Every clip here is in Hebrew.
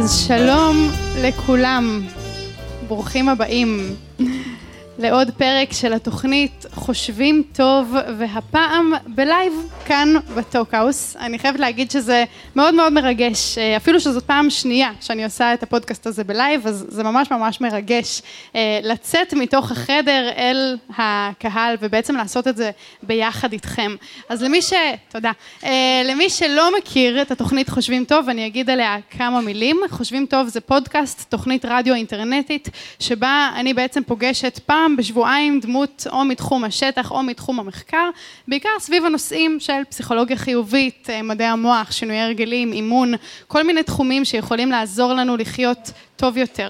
אז שלום לכולם, ברוכים הבאים לעוד פרק של התוכנית חושבים טוב, והפעם בלייב כאן בטוקהאוס. אני חייבת להגיד שזה מאוד מאוד מרגש, אפילו שזאת פעם שנייה שאני עושה את הפודקאסט הזה בלייב, אז זה ממש ממש מרגש לצאת מתוך החדר אל הקהל ובעצם לעשות את זה ביחד איתכם. אז למי שלא מכיר את התוכנית חושבים טוב, אני אגיד עליה כמה מילים. חושבים טוב זה פודקאסט, תוכנית רדיו אינטרנטית, שבה אני בעצם פוגשת פעם בשבועיים דמות או מתחום השטח או מתחום המחקר, בעיקר סביב הנושאים של פסיכולוגיה חיובית, מדעי המוח, שינוי הרגלים, אימון, כל מיני תחומים שיכולים לעזור לנו לחיות טוב יותר.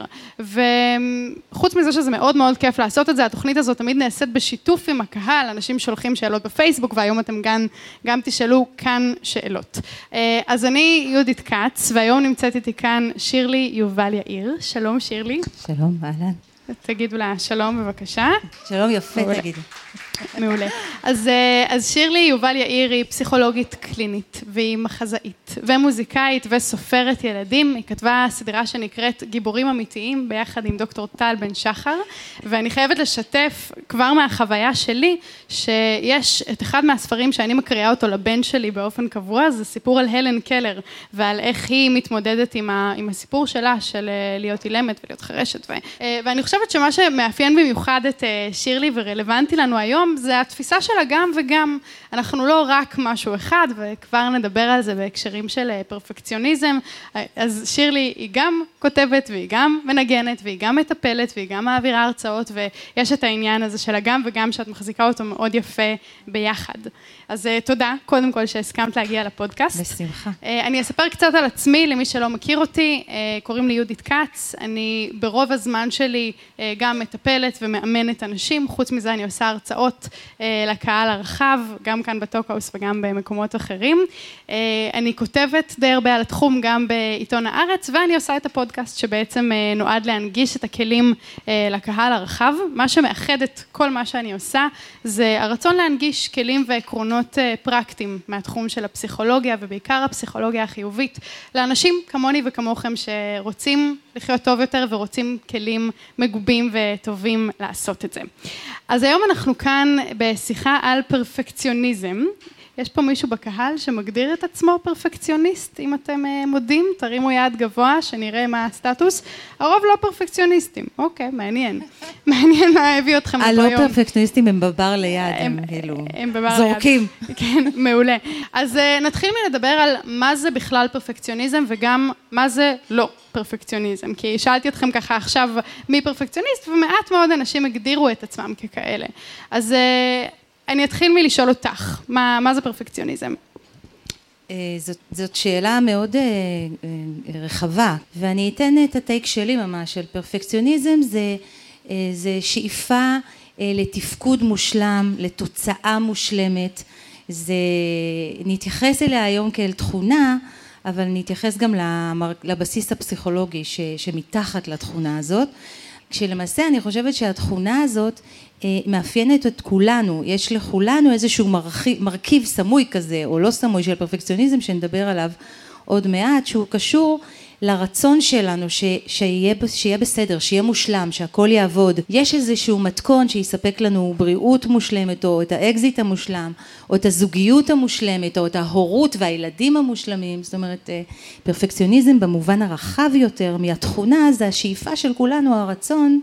וחוץ מזה שזה מאוד מאוד כיף לעשות את זה, התוכנית הזאת תמיד נעשית בשיתוף עם הקהל, אנשים שולחים שאלות בפייסבוק, והיום אתם גם תשאלו כאן שאלות. אז אני יהודית כץ, והיום נמצאת איתי כאן שירלי יובל יאיר. שלום שירלי. שלום, אהלן. תגידו לה שלום בבקשה. שלום, יפה תגידו. מעולה. אז שירלי יובל יאיר היא פסיכולוגית קלינית, והיא מחזאית ומוזיקאית וסופרת ילדים. היא כתבה סדרה שנקראת גיבורים אמיתיים ביחד עם דוקטור טל בן שחר, ואני חייבת לשתף כבר מהחוויה שלי שיש את אחד מהספרים שאני מקריאה אותו לבן שלי באופן קבוע, זה סיפור על הלן קלר ועל איך היא מתמודדת עם הסיפור שלה של להיות אילמת ולהיות חרשת. ואני חושבת שמה שמאפיין במיוחד את שירלי ורלוונטי לנו היום זה התפיסה של הגם וגם. אנחנו לא רק משהו אחד, וכבר נדבר על זה בהקשרים של פרפקציוניזם. אז שירלי היא גם כותבת והיא גם מנגנת והיא גם מטפלת והיא גם מעבירה הרצאות, ויש את העניין הזה של הגם וגם שאת מחזיקה אותו מאוד יפה ביחד. אז תודה קודם כל שהסכמת להגיע לפודקאסט. בשמחה. אני אספר קצת על עצמי למי שלא מכיר אותי. קוראים לי יהודית כץ. אני ברוב הזמן שלי גם מטפלת ומאמנת אנשים. חוץ מזה אני עושה הרצאות לקהל הרחב, גם כאן בטוקהאוס וגם במקומות אחרים. אני כותבת די הרבה על התחום גם בעיתון הארץ, ואני עושה את הפודקאסט שבעצם נועד להנגיש את הכלים לקהל הרחב. מה שמאחד את כל מה שאני עושה זה הרצון להנגיש כלים ועקרונות פרקטיים מהתחום של הפסיכולוגיה, ובעיקר הפסיכולוגיה החיובית, לאנשים כמוני וכמוכם שרוצים לחיות טוב יותר ורוצים כלים מגובים וטובים לעשות את זה. אז היום אנחנו כאן בשיחה על פרפקציוניזם. יש פה מישהו בקהל שמגדיר את עצמו פרפקציוניסט, אם אתם מודים, תרימו יד גבוה, שנראה מה הסטטוס. הרוב לא פרפקציוניסטים. אוקיי, מעניין. מעניין מה הביא אתכם לפה היום. הלא פרפקציוניסטים הם בבר ליד, הם זורקים. כן, מעולה. אז נתחיל מלדבר על מה זה בכלל פרפקציוניזם, וגם מה זה לא פרפקציוניזם. כי שאלתי אתכם ככה עכשיו מי פרפקציוניסט, ומעט מאוד אנשים הגדירו את עצמם ככאלה. אז אני אתחיל מלשאול אותך, מה זה פרפקציוניזם? זאת שאלה מאוד רחבה, ואני אתן את הטייק שלי ממש. של פרפקציוניזם זה שאיפה לתפקוד מושלם, לתוצאה מושלמת. נתייחס אליה היום כאל תכונה, אבל נתייחס גם לבסיס הפסיכולוגי שמתחת לתכונה הזאת. כשלמעשה אני חושבת שהתכונה הזאת מאפיינת את כולנו, יש לכולנו איזשהו מרכיב סמוי כזה, או לא סמוי, של פרפקציוניזם, שנדבר עליו עוד מעט, שהוא קשור לרצון שלנו שיהיה בסדר, שיהיה מושלם, שהכל יעבוד. יש איזשהו מתכון שיספק לנו בריאות מושלמת, או את האקזיט המושלם, או את הזוגיות המושלמת, או את ההורות והילדים המושלמים. זאת אומרת, פרפקציוניזם במובן הרחב יותר מהתכונה, זה השאיפה של כולנו, הרצון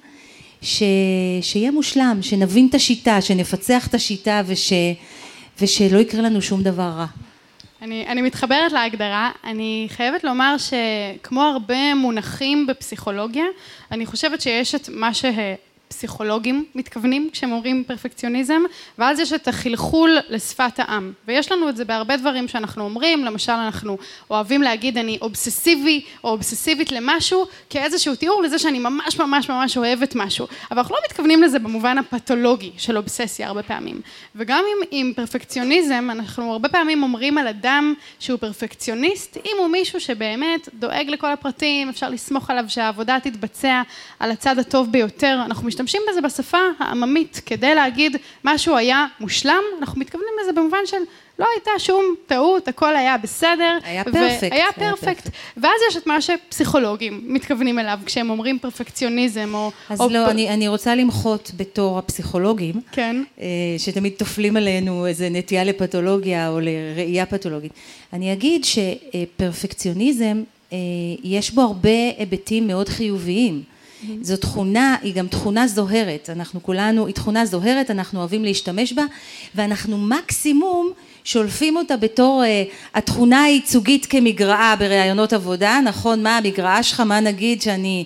שיהיה מושלם, שנבין את השיטה, שנפצח את השיטה, ושלא יקרה לנו שום דבר רע. אני מתחברת להגדרה. אני חייבת לומר שכמו הרבה מונחים בפסיכולוגיה, אני חושבת שיש את מה פסיכולוגים מתכוונים כשהם אומרים פרפקציוניזם, ואז יש את החלחול לשפת העם. ויש לנו את זה בהרבה דברים שאנחנו אומרים, למשל אנחנו אוהבים להגיד אני אובססיבי או אובססיבית למשהו, כאיזשהו תיאור לזה שאני ממש ממש ממש אוהבת משהו. אבל אנחנו לא מתכוונים לזה במובן הפתולוגי של אובססיה הרבה פעמים. וגם עם פרפקציוניזם, אנחנו הרבה פעמים אומרים על אדם שהוא פרפקציוניסט, אם הוא מישהו שבאמת דואג לכל הפרטים, אפשר לסמוך עליו שהעבודה תתבצע על הצד הטוב ביותר. אנחנו משתמשים בזה בשפה העממית כדי להגיד משהו היה מושלם, אנחנו מתכוונים לזה במובן של לא הייתה שום טעות, הכל היה בסדר. היה פרפקט. היה פרפקט. ואז יש את מה שפסיכולוגים מתכוונים אליו, כשהם אומרים פרפקציוניזם או... אז לא, אני רוצה למחות בתור הפסיכולוגים, כן. שתמיד תופלים עלינו איזה נטייה לפתולוגיה או לראייה פתולוגית. אני אגיד שפרפקציוניזם, יש בו הרבה היבטים מאוד חיוביים. זו תכונה, היא גם תכונה זוהרת, אנחנו כולנו, היא תכונה זוהרת, אנחנו אוהבים להשתמש בה, ואנחנו מקסימום שולפים אותה בתור התכונה הייצוגית כמגרעה בראיונות עבודה, נכון, מה המגרעה שלך, מה נגיד שאני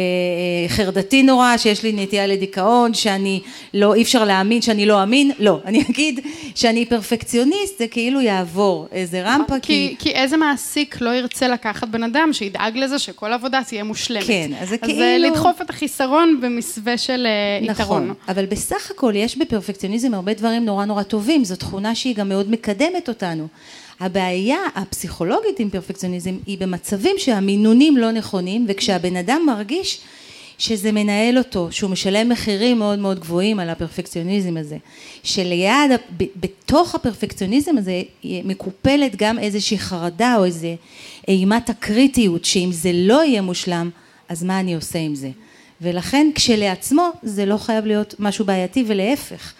חרדתי נורא, שיש לי נטייה לדיכאון, שאני לא, אי אפשר להאמין, שאני לא אמין, לא, אני אגיד שאני פרפקציוניסט, זה כאילו יעבור איזה רמפה, כי איזה מעסיק לא ירצה לקחת בן אדם, שידאג לזה שכל עבודה תהיה מושלמת. כן, אז זה כאילו... אז לדחוף את החיסרון במסווה של יתרון. נכון, אבל בסך הכל יש בפרפקציוניזם הרבה דברים נורא נורא טובים, זו תכונה שהיא גם מאוד מקדמת אותנו. הבעיה הפסיכולוגית עם פרפקציוניזם היא במצבים שהמינונים לא נכונים, וכשהבן אדם מרגיש שזה מנהל אותו, שהוא משלם מחירים מאוד מאוד גבוהים על הפרפקציוניזם הזה, שליד, בתוך הפרפקציוניזם הזה מקופלת גם איזושהי חרדה או איזו אימת הקריטיות, שאם זה לא יהיה מושלם, אז מה אני עושה עם זה? ולכן כשלעצמו זה לא חייב להיות משהו בעייתי, ולהפך.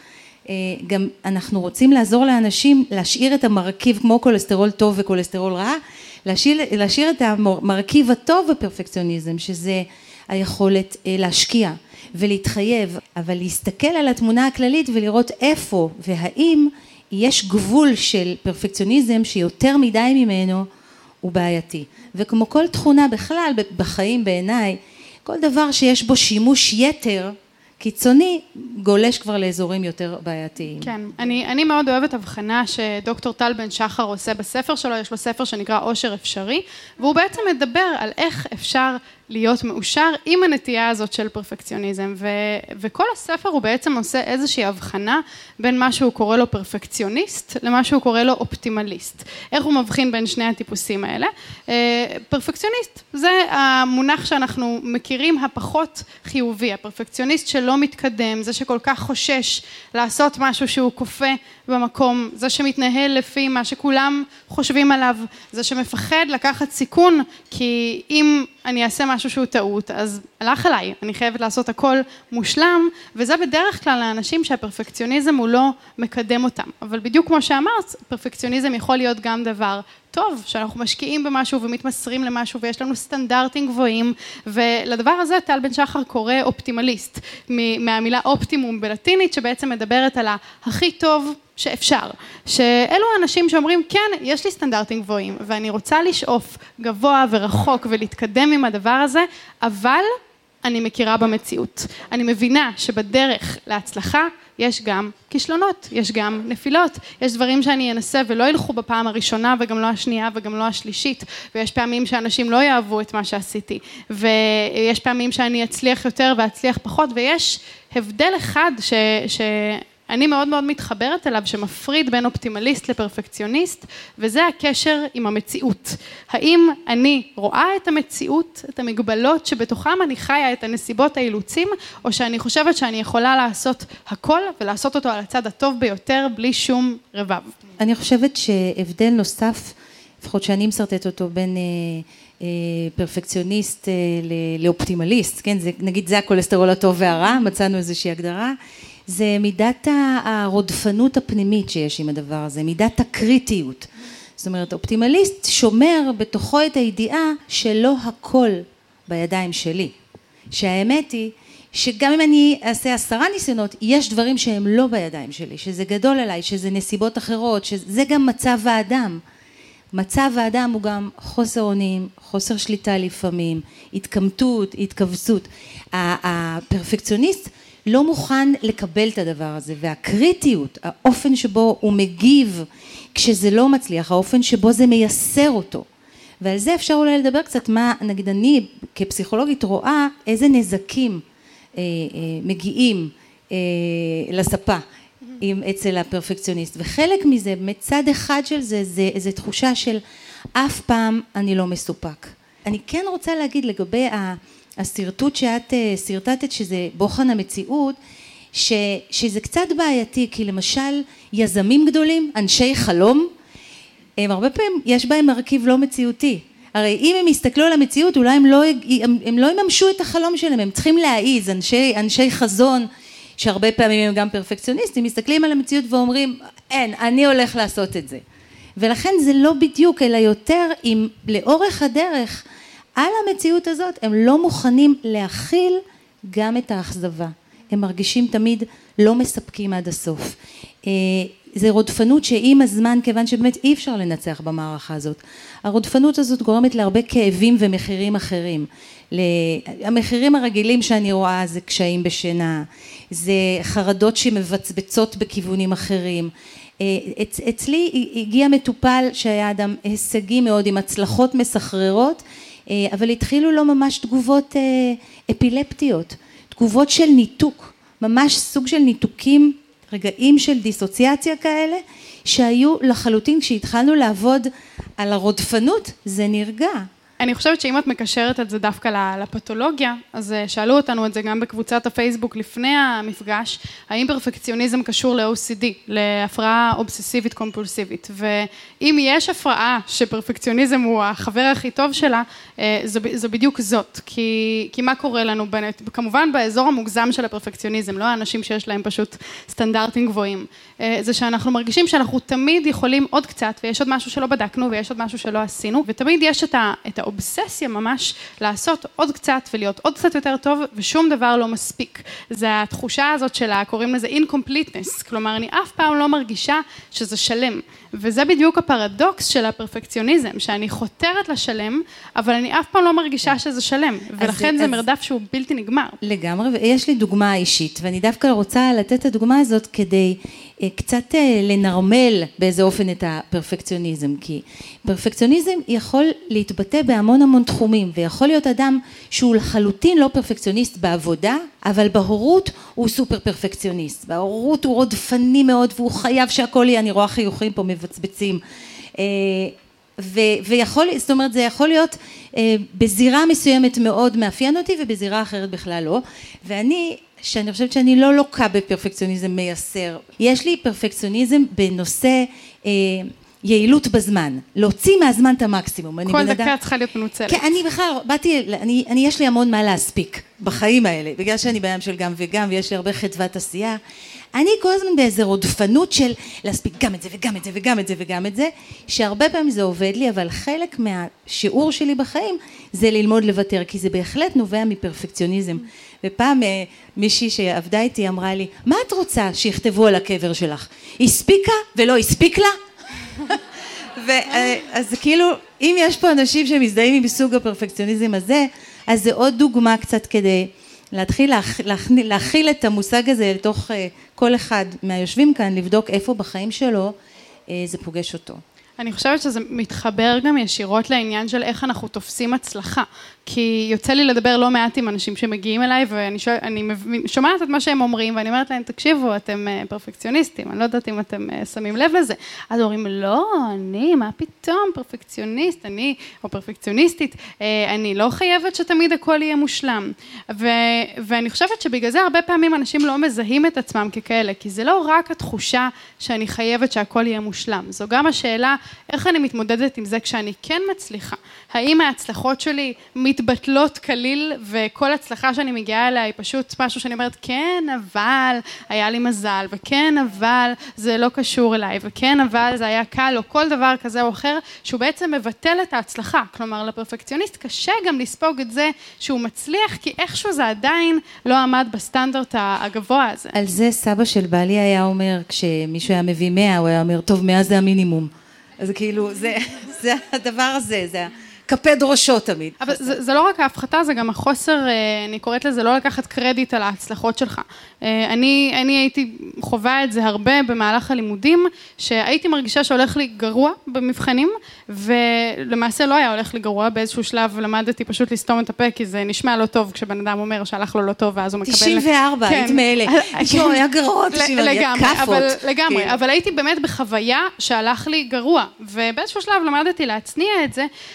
גם אנחנו לעזור לאנשים להשאיר את המרכיב כמו כולסטרול טוב וכולסטרול רע, להשאיר את המרכיב הטוב בפרפקציוניזם, שזה היכולת להשקיע ולהתחייב, אבל להסתכל על התמונה הכללית ולראות איפה והאם יש גבול של פרפקציוניזם שיותר מדי ממנו הוא בעייתי. וכמו כל תכונה בכלל בחיים בעיניי, כל דבר שיש בו שימוש יתר קיצוני גולש כבר לאזורים יותר בעייתיים. כן, אני מאוד אוהבת הבחנה שדוקטור טל בן שחר עושה בספר שלו, יש לו ספר שנקרא עושר אפשרי, והוא בעצם מדבר על איך אפשר להיות מאושר עם הנטייה הזאת של פרפקציוניזם, וכל הספר הוא בעצם עושה איזושהי הבחנה בין מה שהוא קורא לו פרפקציוניסט למה שהוא קורא לו אופטימליסט. איך הוא מבחין בין שני הטיפוסים האלה? פרפקציוניסט זה המונח שאנחנו מכירים הפחות חיובי, הפרפקציוניסט שלא מתקדם, זה שכל כך חושש לעשות משהו שהוא כופה במקום, זה שמתנהל לפי מה שכולם חושבים עליו, זה שמפחד לקחת סיכון, כי אם אני אעשה משהו שהוא טעות, אז הלך עליי, אני חייבת לעשות הכל מושלם, וזה בדרך כלל לאנשים שהפרפקציוניזם הוא לא מקדם אותם. אבל בדיוק כמו שאמרת, פרפקציוניזם יכול להיות גם דבר טוב, שאנחנו משקיעים במשהו ומתמסרים למשהו, ויש לנו סטנדרטים גבוהים, ולדבר הזה טל בן שחר קורא אופטימליסט, מהמילה אופטימום בלטינית, שבעצם מדברת על הכי טוב שאפשר, שאלו האנשים שאומרים, כן, יש לי סטנדרטים גבוהים, ואני רוצה לשאוף גבוה ורחוק ולהתקדם עם הדבר הזה, אבל אני מכירה במציאות. אני מבינה שבדרך להצלחה יש גם כישלונות, יש גם נפילות, יש דברים שאני אנסה ולא ילכו בפעם הראשונה וגם לא השנייה וגם לא השלישית, ויש פעמים שאנשים לא יאהבו את מה שעשיתי, ויש פעמים שאני אצליח יותר ואצליח פחות, ויש הבדל אחד אני מאוד מאוד מתחברת אליו, שמפריד בין אופטימליסט לפרפקציוניסט, וזה הקשר עם המציאות. האם אני רואה את המציאות, את המגבלות שבתוכם אני חיה את הנסיבות האילוצים, או שאני חושבת שאני יכולה לעשות הכל, ולעשות אותו על הצד הטוב ביותר, בלי שום רבב. אני חושבת שהבדל נוסף, לפחות שאני מסרטט אותו בין פרפקציוניסט לאופטימליסט, כן? נגיד זה הכולסטרול הטוב והרע, מצאנו איזושהי הגדרה, זה מידת הרודפנות הפנימית שיש עם הדבר הזה, מידת הקריטיות. זאת אומרת, אופטימליסט שומר בתוכו את הידיעה שלא הכל בידיים שלי. שהאמת היא שגם אם אני אעשה 10 ניסיונות, יש דברים שהם לא בידיים שלי, שזה גדול עליי, שזה נסיבות אחרות, שזה גם מצב האדם. מצב האדם הוא גם חוסר אונים, חוסר שליטה לפעמים, התקמטות, התכווצות. הפרפקציוניסט לא מוכן לקבל את הדבר הזה, והקריטיות, האופן שבו הוא מגיב כשזה לא מצליח, האופן שבו זה מייסר אותו. ועל זה אפשר אולי לדבר קצת מה, נגיד אני כפסיכולוגית רואה איזה נזקים מגיעים לספה אצל הפרפקציוניסט, וחלק מזה, מצד אחד של זה, זה איזו תחושה של אף פעם אני לא מסופק. אני כן רוצה להגיד לגבי הסרטוט שאת סרטטת, שזה בוחן המציאות, שזה קצת בעייתי, כי למשל יזמים גדולים, אנשי חלום, הם הרבה פעמים יש בהם מרכיב לא מציאותי. הרי אם הם יסתכלו על המציאות, אולי הם לא יממשו את החלום שלהם, הם צריכים להעיז, אנשי חזון, שהרבה פעמים הם גם פרפקציוניסטים, מסתכלים על המציאות ואומרים, אין, אני הולך לעשות את זה. ולכן זה לא בדיוק, אלא יותר אם לאורך הדרך, על המציאות הזאת, הם לא מוכנים להכיל גם את האכזבה. הם מרגישים תמיד לא מספקים עד הסוף. זה רודפנות שעם הזמן, כיוון שבאמת אי אפשר לנצח במערכה הזאת. הרודפנות הזאת גורמת להרבה כאבים ומחירים אחרים. המחירים הרגילים שאני רואה זה קשיים בשינה, זה חרדות שמבצבצות בכיוונים אחרים. אצלי הגיע מטופל שהיה אדם הישגי מאוד עם הצלחות מסחררות, אבל התחילו לו ממש תגובות אפילפטיות, תגובות של ניתוק, ממש סוג של ניתוקים, רגעים של דיסוציאציה כאלה, שהיו לחלוטין כשהתחלנו לעבוד על הרודפנות, זה נרגע. אני חושבת שאם את מקשרת את זה דווקא לפתולוגיה, אז שאלו אותנו את זה גם בקבוצת הפייסבוק לפני המפגש, האם פרפקציוניזם קשור ל-OCD, להפרעה אובססיבית קומפולסיבית, ואם יש הפרעה שפרפקציוניזם הוא החבר הכי טוב שלה, זו בדיוק זאת, כי מה קורה לנו, כמובן באזור המוגזם של הפרפקציוניזם, לא האנשים שיש להם פשוט סטנדרטים גבוהים, זה שאנחנו מרגישים שאנחנו תמיד יכולים עוד קצת, ויש עוד משהו שלא בדקנו, ויש עוד משהו שלא עשינו, ותמיד יש את האובססיה ממש לעשות עוד קצת ולהיות עוד קצת יותר טוב, ושום דבר לא מספיק. זה התחושה הזאת שלה, קוראים לזה incompleteness, כלומר אני אף פעם לא מרגישה שזה שלם, וזה בדיוק הפרדוקס של הפרפקציוניזם, שאני חותרת לשלם, אבל אני אף פעם לא מרגישה שזה שלם, ולכן זה מרדף שהוא בלתי נגמר. לגמרי, ויש לי דוגמה אישית, ואני דווקא רוצה לתת את הדוגמה הזאת כדי קצת לנרמל באיזה אופן את הפרפקציוניזם, כי פרפקציוניזם יכול להתבטא בהמון תחומים, ויכול להיות אדם שהוא לחלוטין לא פרפקציוניסט בעבודה, אבל בהורות הוא סופר פרפקציוניסט, בהורות הוא רודפני מאוד, והוא חייב שהכל יהיה, אני רואה חיוכים פה מבצבצים, ויכול, זאת אומרת, זה יכול להיות בזירה מסוימת מאוד מאפיין אותי, ובזירה אחרת בכלל לא, שאני חושבת שאני לא לוקה בפרפקציוניזם מייסר. יש לי פרפקציוניזם בנושא יעילות בזמן, להוציא מהזמן את המקסימום. כל דקה צריכה להיות מנוצלת. כן, אני בכלל, יש לי המון מה להספיק בחיים האלה, בגלל שאני בעיה של גם וגם, ויש לי הרבה חדוות עשייה. אני כל הזמן באיזה רודפנות של להספיק גם את זה וגם את זה וגם את זה וגם את זה, שהרבה פעמים זה עובד לי, אבל חלק מהשיעור שלי בחיים זה ללמוד לוותר, כי זה בהחלט נובע מפרפקציוניזם. ופעם מישהי שעבדה איתי אמרה לי, מה את רוצה שיכתבו על הקבר שלך? הספיקה ולא הספיק לה? אז כאילו, אם יש פה אנשים שמזדהים מסוג הפרפקציוניזם הזה, אז זה עוד דוגמה קצת כדי להתחיל להכיל את המושג הזה לתוך כל אחד מהיושבים כאן, לבדוק איפה בחיים שלו זה פוגש אותו. אני חושבת שזה מתחבר גם ישירות לעניין של איך אנחנו תופסים הצלחה, כי יוצא לי לדבר לא מעט עם אנשים שמגיעים אליי, ואני שומעת את מה שהם אומרים, ואני אומרת להם, תקשיבו, אתם פרפקציוניסטים, אני לא יודעת אם אתם שמים לב לזה. אז אומרים, לא, מה פתאום, פרפקציוניסט, או פרפקציוניסטית, אני לא חייבת שתמיד הכל יהיה מושלם. ואני חושבת שבגלל זה הרבה פעמים אנשים לא מזהים את עצמם ככאלה, כי זה לא רק התחושה שאני חייבת שהכל יהיה מושלם, זו גם השאלה, איך אני מתמודדת עם זה כשאני כן מצליחה? האם ההצלחות שלי מתבטלות כליל, וכל הצלחה שאני מגיעה אליה היא פשוט משהו שאני אומרת, כן, אבל היה לי מזל, וכן, אבל זה לא קשור אליי, וכן, אבל זה היה קל, או כל דבר כזה או אחר, שהוא בעצם מבטל את ההצלחה. כלומר, לפרפקציוניסט קשה גם לספוג את זה שהוא מצליח, כי איכשהו זה עדיין לא עמד בסטנדרט הגבוה הזה. על זה סבא של בעלי היה אומר, כשמישהו היה מביא 100, הוא היה אומר, טוב, 100 זה המינימום. אז כאילו, זה הדבר הזה, זה כפד ראשו תמיד. אבל זה לא רק ההפחתה, זה גם החוסר, אני קוראת לזה, לא לקחת קרדיט על ההצלחות שלך. אני הייתי חווה את זה הרבה במהלך הלימודים, שהייתי מרגישה שהולך לי גרוע במבחנים, ולמעשה לא היה הולך לי גרוע, באיזשהו שלב למדתי פשוט לסתום את הפה, כי זה נשמע לא טוב כשבן אדם אומר שהלך לו לא טוב, ואז הוא מקבל... 94, היית מאלה. היה גרוע, לגמרי, אבל הייתי באמת בחוויה שהלך לי גרוע, ובאיזשהו שלב למדתי להצניע את זה, אבל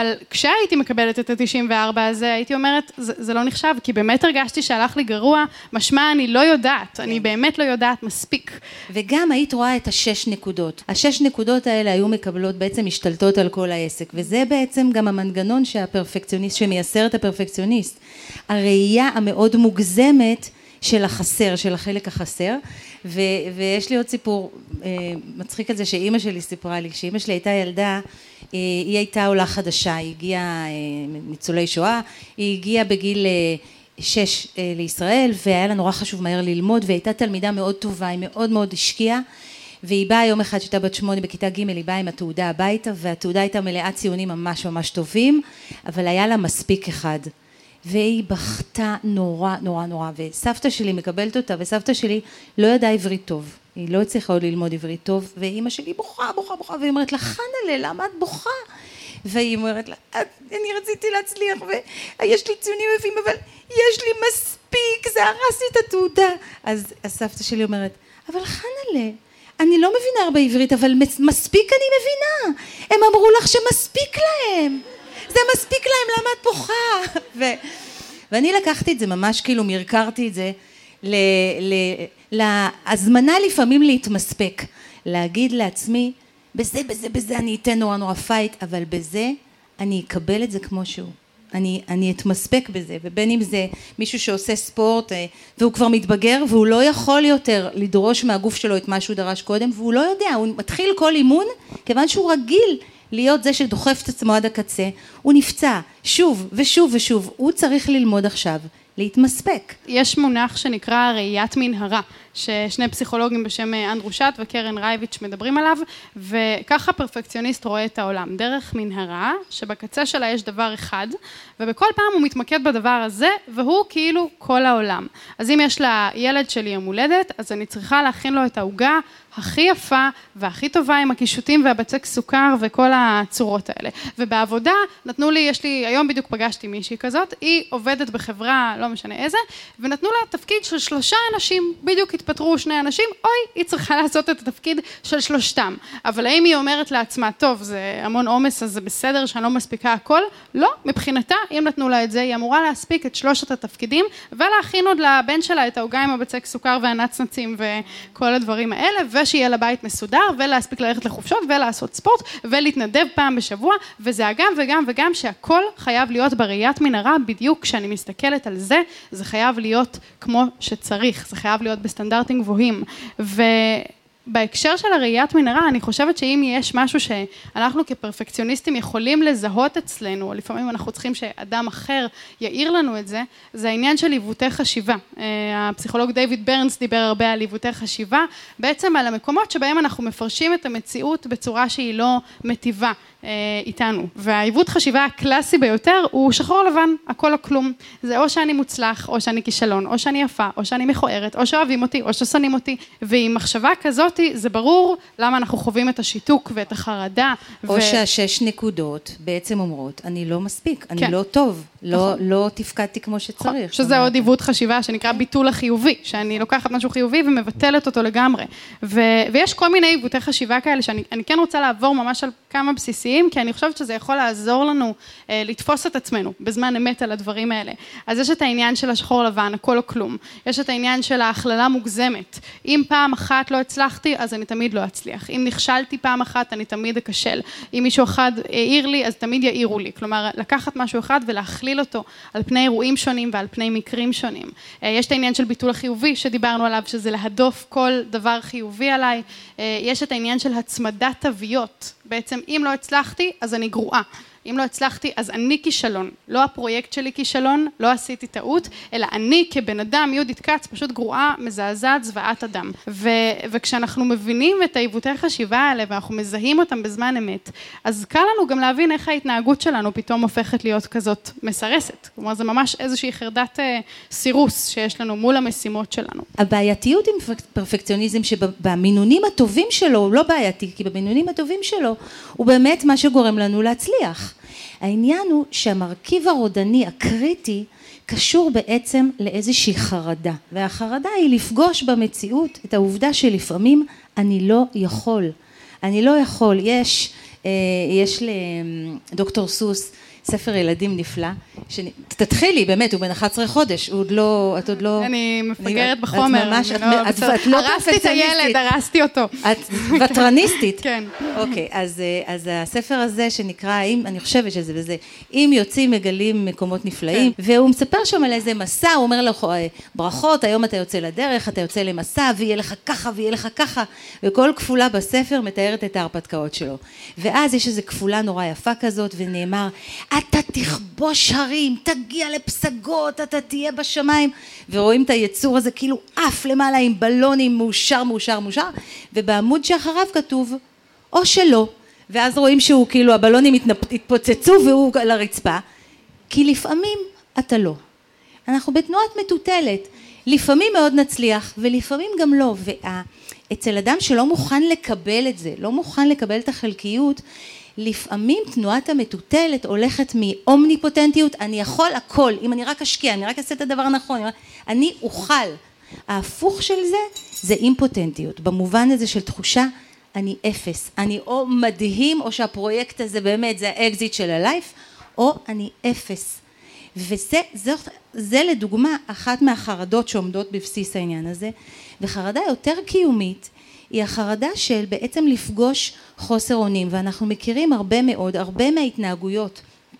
אבל כשהייתי מקבלת את ה-94 הזה, הייתי אומרת, זה לא נחשב, כי באמת הרגשתי שהלך לי גרוע, משמע אני לא יודעת, אני באמת לא יודעת מספיק. וגם היית רואה את 6 נקודות. 6 נקודות האלה היו מקבלות, בעצם משתלטות על כל העסק, וזה בעצם גם המנגנון שהפרפקציוניסט, שמייסר את הפרפקציוניסט. הראייה המאוד מוגזמת של החסר, של החלק החסר, ויש לי עוד סיפור מצחיק על זה שאימא שלי סיפרה לי, כשאימא שלי הייתה ילדה, היא הייתה עולה חדשה, היא הגיעה ניצולי שואה, היא הגיעה בגיל 6 לישראל, והיה לה נורא חשוב מהר ללמוד, והייתה תלמידה מאוד טובה, היא מאוד מאוד השקיעה, והיא באה יום אחד שהייתה בת 8 בכיתה ג', היא באה עם התעודה הביתה, והתעודה הייתה מלאה ציונים ממש ממש טובים, אבל היה לה מספיק אחד. והיא בכתה נורא נורא נורא, וסבתא שלי מקבלת אותה, וסבתא שלי לא ידעה עברית טוב, היא לא הצליחה עוד ללמוד עברית טוב, ואימא שלי בוכה, והיא אומרת לה, חנלה, למה את בוכה? והיא אומרת לה, אני רציתי להצליח, ויש לי ציונים יפים, אבל יש לי מספיק, זה הרס לי את התעודה. אז הסבתא שלי אומרת, אבל חנלה, אני לא מבינה הרבה עברית, אבל מספיק אני מבינה, הם אמרו לך שמספיק להם. זה מספיק להם, למה את בוכה? ואני לקחתי את זה, ממש כאילו מרקרתי את זה, להזמנה לפעמים להתמספק, להגיד לעצמי, בזה אני אתן נורא נורא פייט, אבל בזה אני אקבל את זה כמו שהוא. אני אתמספק בזה, ובין אם זה מישהו שעושה ספורט, והוא כבר מתבגר, והוא לא יכול יותר לדרוש מהגוף שלו את מה שהוא דרש קודם, והוא לא יודע, הוא מתחיל כל אימון, כיוון שהוא רגיל, להיות זה שדוחף את עצמו עד הקצה, הוא נפצע שוב ושוב ושוב, הוא צריך ללמוד עכשיו, להתמספק. יש מונח שנקרא ראיית מנהרה, ששני פסיכולוגים בשם אנדרו שט וקרן רייביץ' מדברים עליו, וככה פרפקציוניסט רואה את העולם, דרך מנהרה, שבקצה שלה יש דבר אחד, ובכל פעם הוא מתמקד בדבר הזה, והוא כאילו כל העולם. אז אם יש לה ילד שלי יום הולדת, אז אני צריכה להכין לו את העוגה הכי יפה והכי טובה עם הקישוטים והבצק סוכר וכל הצורות האלה. ובעבודה נתנו לי, היום בדיוק פגשתי מישהי כזאת, היא עובדת בחברה, לא משנה איזה, ונתנו לה תפקיד של 3 אנשים, בדיוק התפטרו 2 אנשים, אוי, היא צריכה לעשות את התפקיד של 3. אבל האם היא אומרת לעצמה, טוב, זה המון עומס, אז זה בסדר שאני לא מספיקה הכל? לא, מבחינתה, אם נתנו לה את זה, היא אמורה להספיק את 3 התפקידים, ולהכין עוד לבן שלה את העוגה עם הבצק סוכר והנצנצים וכל הדברים האלה, שיהיה לבית מסודר, ולהספיק ללכת לחופשות, ולעשות ספורט, ולהתנדב פעם בשבוע, וזה הגם וגם וגם שהכל חייב להיות בראיית מנהרה, בדיוק כשאני מסתכלת על זה, זה חייב להיות כמו שצריך, זה חייב להיות בסטנדרטים גבוהים, בהקשר של הראיית מנהרה, אני חושבת שאם יש משהו שאנחנו כפרפקציוניסטים יכולים לזהות אצלנו, או לפעמים אנחנו צריכים שאדם אחר יעיר לנו את זה, זה העניין של עיוותי חשיבה. הפסיכולוג דיוויד ברנס דיבר הרבה על עיוותי חשיבה, בעצם על המקומות שבהם אנחנו מפרשים את המציאות בצורה שהיא לא מטיבה איתנו. והעיוות חשיבה הקלאסי ביותר הוא שחור לבן, הכל או כלום. זה או שאני מוצלח, או שאני כישלון, או שאני יפה, או שאני מכוערת, או שאוהבים אותי, או ששונאים אותי. ועם מחשבה כזאת, זה ברור למה אנחנו חווים את השיתוק ואת החרדה. או שה6 נקודות בעצם אומרות, אני לא מספיק, אני לא טוב, לא תפקדתי כמו שצריך. שזה עוד עיוות חשיבה שנקרא ביטול החיובי, שאני לוקחת משהו חיובי ומבטלת אותו לגמרי. ויש כל מיני עיוותי חשיבה כאלה שאני כן רוצה לעבור ממש על כמה בסיסיים, כי אני חושבת שזה יכול לעזור לנו לתפוס את עצמנו בזמן אמת על הדברים האלה. אז יש את העניין של השחור לבן, הכל או כלום. יש את העניין של ההכללה מוגזמת. אם פעם אחת לא הצלחתי, אז אני תמיד לא אצליח. אם נכשלתי פעם אחת, אני תמיד אכשל. אם מישהו אחד העיר לי, אז תמיד יעירו לי. כלומר, לקחת משהו אחד ולהכליל אותו על פני אירועים שונים ועל פני מקרים שונים. יש את העניין של ביטול החיובי שדיברנו עליו, שזה להדוף כל דבר חיובי עליי. יש את העניין של הצמדת תוויות. בעצם, אם לא הצלחתי, אז אני גרועה. אם לא הצלחתי, אז אני כישלון. לא הפרויקט שלי כישלון, לא עשיתי טעות, אלא אני כבן אדם, יהודית קץ, פשוט גרועה, מזעזעת, זוועת אדם. וכשאנחנו מבינים את העיוותי חשיבה האלה, ואנחנו מזהים אותם בזמן אמת, אז קל לנו גם להבין איך ההתנהגות שלנו פתאום הופכת להיות כזאת מסרסת. כלומר, זה ממש איזושהי חרדת סירוס שיש לנו מול המשימות שלנו. הבעייתיות עם פרפקציוניזם שבמינונים הטובים שלו, הוא לא בעייתי, כי במינונים הטובים שלו, הוא באמת מה שגורם לנו להצליח. העניין הוא שהמרכיב הרודני הקריטי קשור בעצם לאיזושהי חרדה, והחרדה היא לפגוש במציאות את העובדה שלפעמים אני לא יכול, יש יש לדוקטור סוס ספר ילדים נפלא, תתחילי, באמת, הוא בן 11 חודש, הוא עוד לא, את עוד לא... אני מפגרת בחומר. את ממש, את לא הרסתי את הילד, הרסתי אותו. את וטרניסטית. כן. אוקיי, אז הספר הזה שנקרא, אני חושבת שזה וזה, אם יוצאים מגלים מקומות נפלאים, והוא מספר שם על איזה מסע, הוא אומר לך, ברכות, היום אתה יוצא לדרך, אתה יוצא למסע, ויהיה לך ככה, ויהיה לך ככה, וכל כפולה בספר מתארת את ההרפתקאות שלו. ואז יש איזו כפולה נורא יפה כזאת, ונאמר, אתה תכבוש הרים, תגיע לפסגות, אתה תהיה בשמיים, ורואים את היצור הזה כאילו אף למעלה עם בלונים מאושר, ובעמוד שאחריו כתוב, או שלא, ואז רואים שהוא כאילו הבלונים התפוצצו והוא על הרצפה, כי לפעמים אתה לא. אנחנו בתנועת מטוטלת, לפעמים מאוד נצליח ולפעמים גם לא, ואצל אדם שלא מוכן לקבל את זה, לא מוכן לקבל את החלקיות, לפעמים תנועת המטוטלת הולכת מאומניפוטנטיות, אני יכול הכל, אם אני רק אשקיע, אני רק אעשה את הדבר הנכון, אני אוכל. ההפוך של זה אימפוטנטיות, במובן הזה של תחושה, אני אפס, אני או מדהים, או שהפרויקט הזה באמת זה האקזיט של הלייף, או אני אפס. וזה לדוגמה אחת מהחרדות שעומדות בבסיס העניין הזה, וחרדה יותר קיומית, היא החרדה של בעצם לפגוש חוסר אונים, ואנחנו מכירים הרבה מההתנהגויות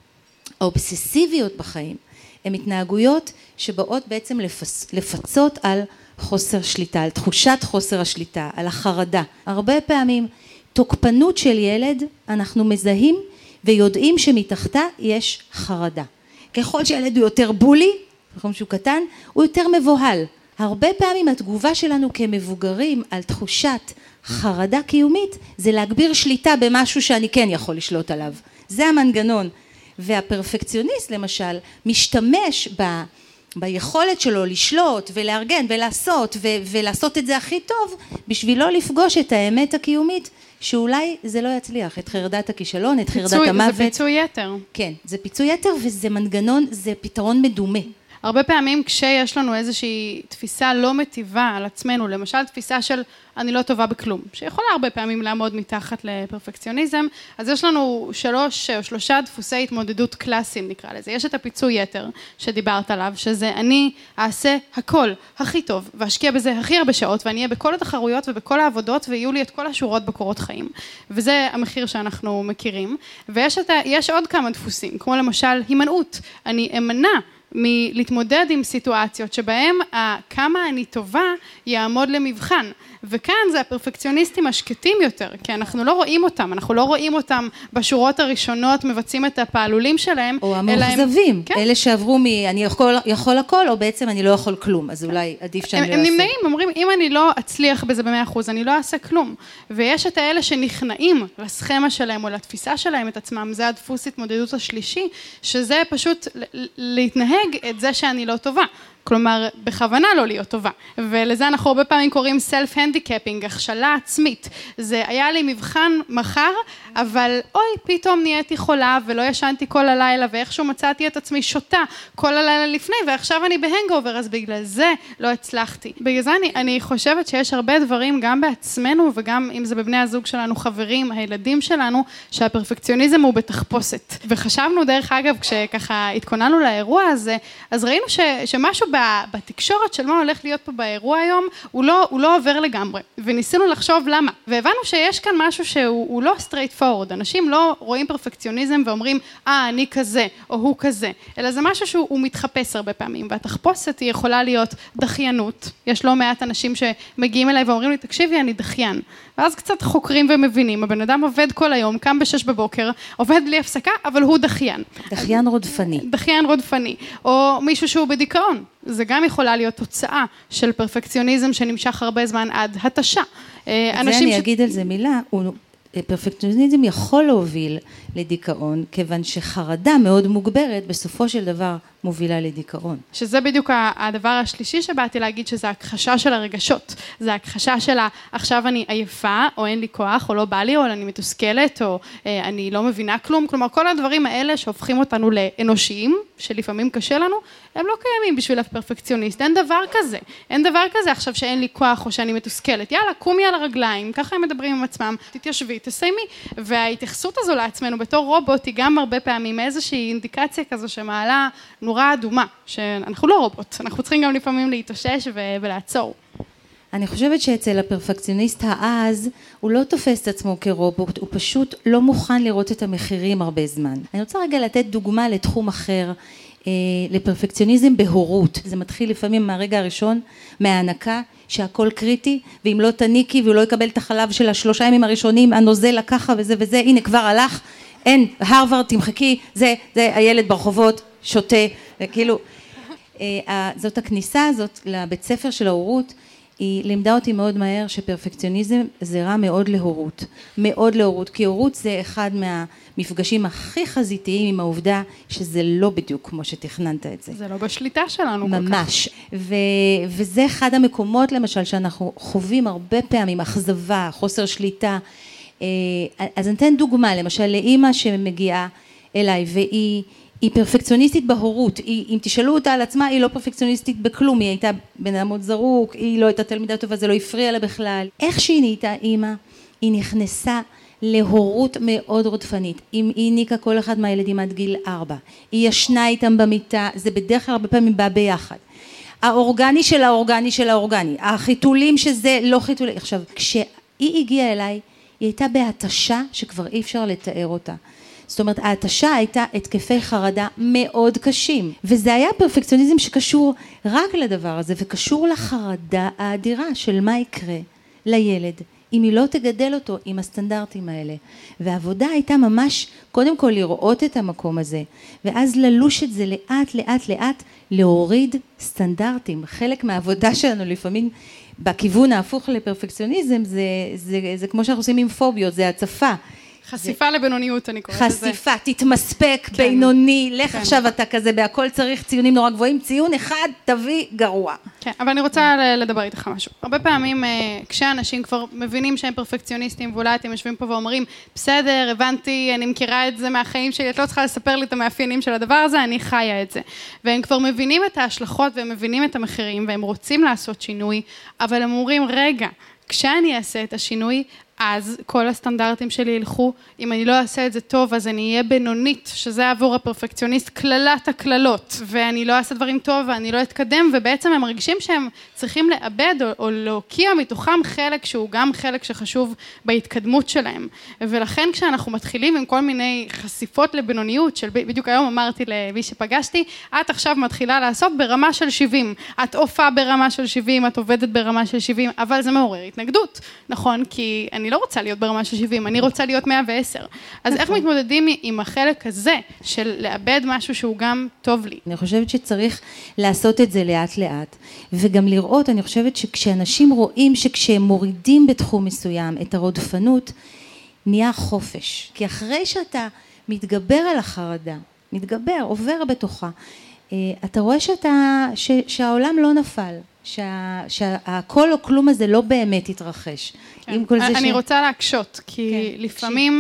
האובססיביות בחיים, הן התנהגויות שבאות בעצם לפצות על חוסר שליטה, על תחושת חוסר השליטה, על החרדה. הרבה פעמים תוקפנות של ילד אנחנו מזהים ויודעים שמתחתה יש חרדה. ככל שילד הוא יותר בולי, ככל שהוא קטן, הוא יותר מבוהל. הרבה פעמים התגובה שלנו כמבוגרים על תחושת חרדה קיומית זה להגביר שליטה במשהו שאני כן יכול לשלוט עליו. זה המנגנון. והפרפקציוניסט למשל משתמש ביכולת שלו לשלוט ולארגן ולעשות ולעשות את זה הכי טוב בשביל לא לפגוש את האמת הקיומית שאולי זה לא יצליח, את חרדת הכישלון, את חרדת המוות. זה פיצוי יתר. כן, זה פיצוי יתר וזה מנגנון, זה פתרון מדומה. הרבה פעמים כשיש לנו איזושהי תפיסה לא מטיבה על עצמנו, למשל תפיסה של אני לא טובה בכלום, שיכולה הרבה פעמים לעמוד מתחת לפרפקציוניזם, אז יש לנו 3 או 3 דפוסי התמודדות קלאסיים נקרא לזה. יש את הפיצוי יתר שדיברת עליו, שזה אני אעשה הכל הכי טוב, ואשקיע בזה הכי הרבה שעות, ואני אהיה בכל התחרויות ובכל העבודות, ויהיו לי את כל השורות בקורות חיים. וזה המחיר שאנחנו מכירים. ויש עוד כמה דפוסים, כמו למשל הימנעות. אני אמנע מלהתמודד עם סיטואציות שבהם כמה אני טובה יעמוד למבחן. וכאן זה הפרפקציוניסטים השקטים יותר, כי אנחנו לא רואים אותם בשורות הראשונות מבצעים את הפעלולים שלהם. או המאוכזבים, כן? אלה שעברו אני יכול הכל, או בעצם אני לא יכול כלום, אז אולי עדיף שאני לא אעשה. הם נמנעים, אומרים, אם אני לא אצליח בזה ב100%, אני לא אעשה כלום. ויש את האלה שנכנעים לסכמה שלהם או לתפיסה שלהם את עצמם, זה הדפוס התמודדות השלישי, שזה פשוט להתנהג את זה שאני לא טובה. כלומר, בכוונה לא להיות טובה. ולזה אנחנו הרבה פעמים קוראים self-handicapping, הכשלה עצמית. זה היה לי מבחן מחר, אבל אוי, פתאום נהייתי חולה ולא ישנתי כל הלילה, ואיכשהו מצאתי את עצמי שותה כל הלילה לפני, ועכשיו אני בהנגאובר, אז בגלל זה לא הצלחתי. בגלל זה אני חושבת שיש הרבה דברים גם בעצמנו, וגם אם זה בבני הזוג שלנו, חברים, הילדים שלנו, שהפרפקציוניזם הוא בתחפושת. וחשבנו דרך אגב, כשככה התכוננו לאירוע הזה, אז ראינו שמשהו בתקשורת של מה הולך להיות פה באירוע היום, הוא לא עובר לגמרי. וניסינו לחשוב למה. והבנו שיש כאן משהו שהוא לא straight forward. אנשים לא רואים פרפקציוניזם ואומרים, אני כזה, או הוא כזה. אלא זה משהו שהוא מתחפש הרבה פעמים. והתחפושת היא יכולה להיות דחיינות. יש לא מעט אנשים שמגיעים אליי ואומרים לי, תקשיבי, אני דחיין. ואז קצת חוקרים ומבינים. הבן אדם עובד כל היום, קם ב6 בבוקר, עובד בלי הפסקה, אבל הוא דחיין. דחיין רודפני. דחיין רודפני. או מישהו שהוא בדיכאון. זה גם יכולה להיות תוצאה של פרפקציוניזם שנמשך הרבה זמן עד התשה. אני אגיד על זה מילה, פרפקציוניזם יכול להוביל לדיכאון, כיוון שחרדה מאוד מוגברת בסופו של דבר מובילה לדיכאון. שזה בדיוק הדבר השלישי שבאתי להגיד, שזה הכחשה של הרגשות. זה הכחשה של עכשיו אני עייפה, או אין לי כוח, או לא בא לי, או אני מתוסכלת, או אני לא מבינה כלום. כלומר, כל הדברים האלה שהופכים אותנו לאנושיים, שלפעמים קשה לנו, הם לא קיימים בשביל הפרפקציוניסט. אין דבר כזה. אין דבר כזה עכשיו שאין לי כוח, או שאני מתוסכלת. יאללה, קומי על הרגליים, ככה הם מדברים עם עצמם, תתיישבי, תסיימי. וההתייחסות הזו לעצמנו בתור רובוט היא גם הרבה פעמים איזושהי אינדיקציה כזו שמעלה נורה אדומה, שאנחנו לא רובוט, אנחנו צריכים גם לפעמים להתאושש ולעצור. אני חושבת שאצל הפרפקציוניסט העז, הוא לא תופס את עצמו כרובוט, הוא פשוט לא מוכן לראות את המחירים הרבה זמן. אני רוצה רגע לתת דוגמה לתחום אחר, לפרפקציוניזם בהורות. זה מתחיל לפעמים מהרגע הראשון, מההנקה, שהכל קריטי, ואם לא תניקי והוא לא יקבל את החלב של 3 ימים הראשונים, הנוזל לקחה וזה וזה, הנה כבר הלך, אין, הרווארד, תמחקי, זה הילד ברחובות, שותה, כאילו, זאת הכניסה הזאת לבית ספר של ההורות, היא לימדה אותי מאוד מהר שפרפקציוניזם זה רע מאוד להורות, מאוד להורות, כי הורות זה אחד מהמפגשים הכי חזיתיים עם העובדה שזה לא בדיוק כמו שתכננת את זה. זה לא בשליטה שלנו כל כך. ממש, וזה אחד המקומות למשל שאנחנו חווים הרבה פעמים, אכזבה, חוסר שליטה, אז אני אתן דוגמה, למשל לאמא שמגיעה אליי והיא פרפקציוניסטית בהורות, אם תשאלו אותה על עצמה, היא לא פרפקציוניסטית בכלום, היא הייתה בן אדם מאוד זרוק, היא לא הייתה תלמידה טובה, זה לא הפריע לה בכלל. איך שהיא נהייתה אמא, היא נכנסה להורות מאוד רודפנית, היא הניקה כל אחד מהילדים עד גיל 4, היא ישנה איתם במיטה, זה בדרך כלל הרבה פעמים בא ביחד. האורגני של האורגני של האורגני, החיתולים שזה לא חיתולים. עכשיו, כשהיא הגיעה אליי, היא הייתה בהתשה שכבר אי אפשר לתאר אותה. זאת אומרת, ההתשה הייתה התקפי חרדה מאוד קשים, וזה היה פרפקציוניזם שקשור רק לדבר הזה, וקשור לחרדה האדירה של מה יקרה לילד, אם היא לא תגדל אותו עם הסטנדרטים האלה. והעבודה הייתה ממש, קודם כל לראות את המקום הזה, ואז ללוש את זה לאט לאט לאט, להוריד סטנדרטים. חלק מהעבודה שלנו לפעמים, בכיוון ההפוך לפרפקציוניזם, זה כמו שאנחנו עושים עם פוביות, זה הצפה. חשיפה לבינוניות, אני קוראת לזה. חשיפה, תתמספק, בינוני, לך עכשיו אתה כזה, בהכל צריך ציונים נורא גבוהים, ציון אחד תביא גרוע. כן, אבל אני רוצה לדבר איתך משהו. הרבה פעמים כשאנשים כבר מבינים שהם פרפקציוניסטים, ואולי אתם יושבים פה ואומרים, בסדר, הבנתי, אני מכירה את זה מהחיים שלי, את לא צריכה לספר לי את המאפיינים של הדבר הזה, אני חיה את זה. והם כבר מבינים את ההשלכות, והם מבינים את המחירים, והם רוצים לעשות שינוי, אבל הם אומרים, רגע, כשאני אעשה את השינוי, אז כל הסטנדרטים שלי ילכו, אם אני לא אעשה את זה טוב, אז אני אהיה בינונית, שזה עבור הפרפקציוניסט כללת הכללות, ואני לא אעשה דברים טוב, ואני לא אתקדם, ובעצם הם מרגישים שהם צריכים לאבד, או להוקיע מתוכם חלק, שהוא גם חלק שחשוב בהתקדמות שלהם. ולכן כשאנחנו מתחילים עם כל מיני חשיפות לבינוניות, בדיוק היום אמרתי למי שפגשתי, את עכשיו מתחילה לעשות ברמה של 70, את עופה ברמה של 70, את עובדת ברמה של 70, אבל זה מעורר התנגדות, נכון? כי אני לא רוצה להיות ברמה של 70, אני רוצה להיות 110. אז איך מתמודדים עם החלק הזה של לאבד משהו שהוא גם טוב לי? אני חושבת שצריך לעשות את זה לאט לאט, וגם לראות, אני חושבת שכשאנשים רואים שכשהם מורידים בתחום מסוים את הרודפנות, נהיה חופש. כי אחרי שאתה מתגבר על החרדה, מתגבר, עובר בתוכה, אתה רואה שהעולם לא נפל. שהכל או כלום הזה לא באמת יתרחש. אני רוצה להקשות, כי לפעמים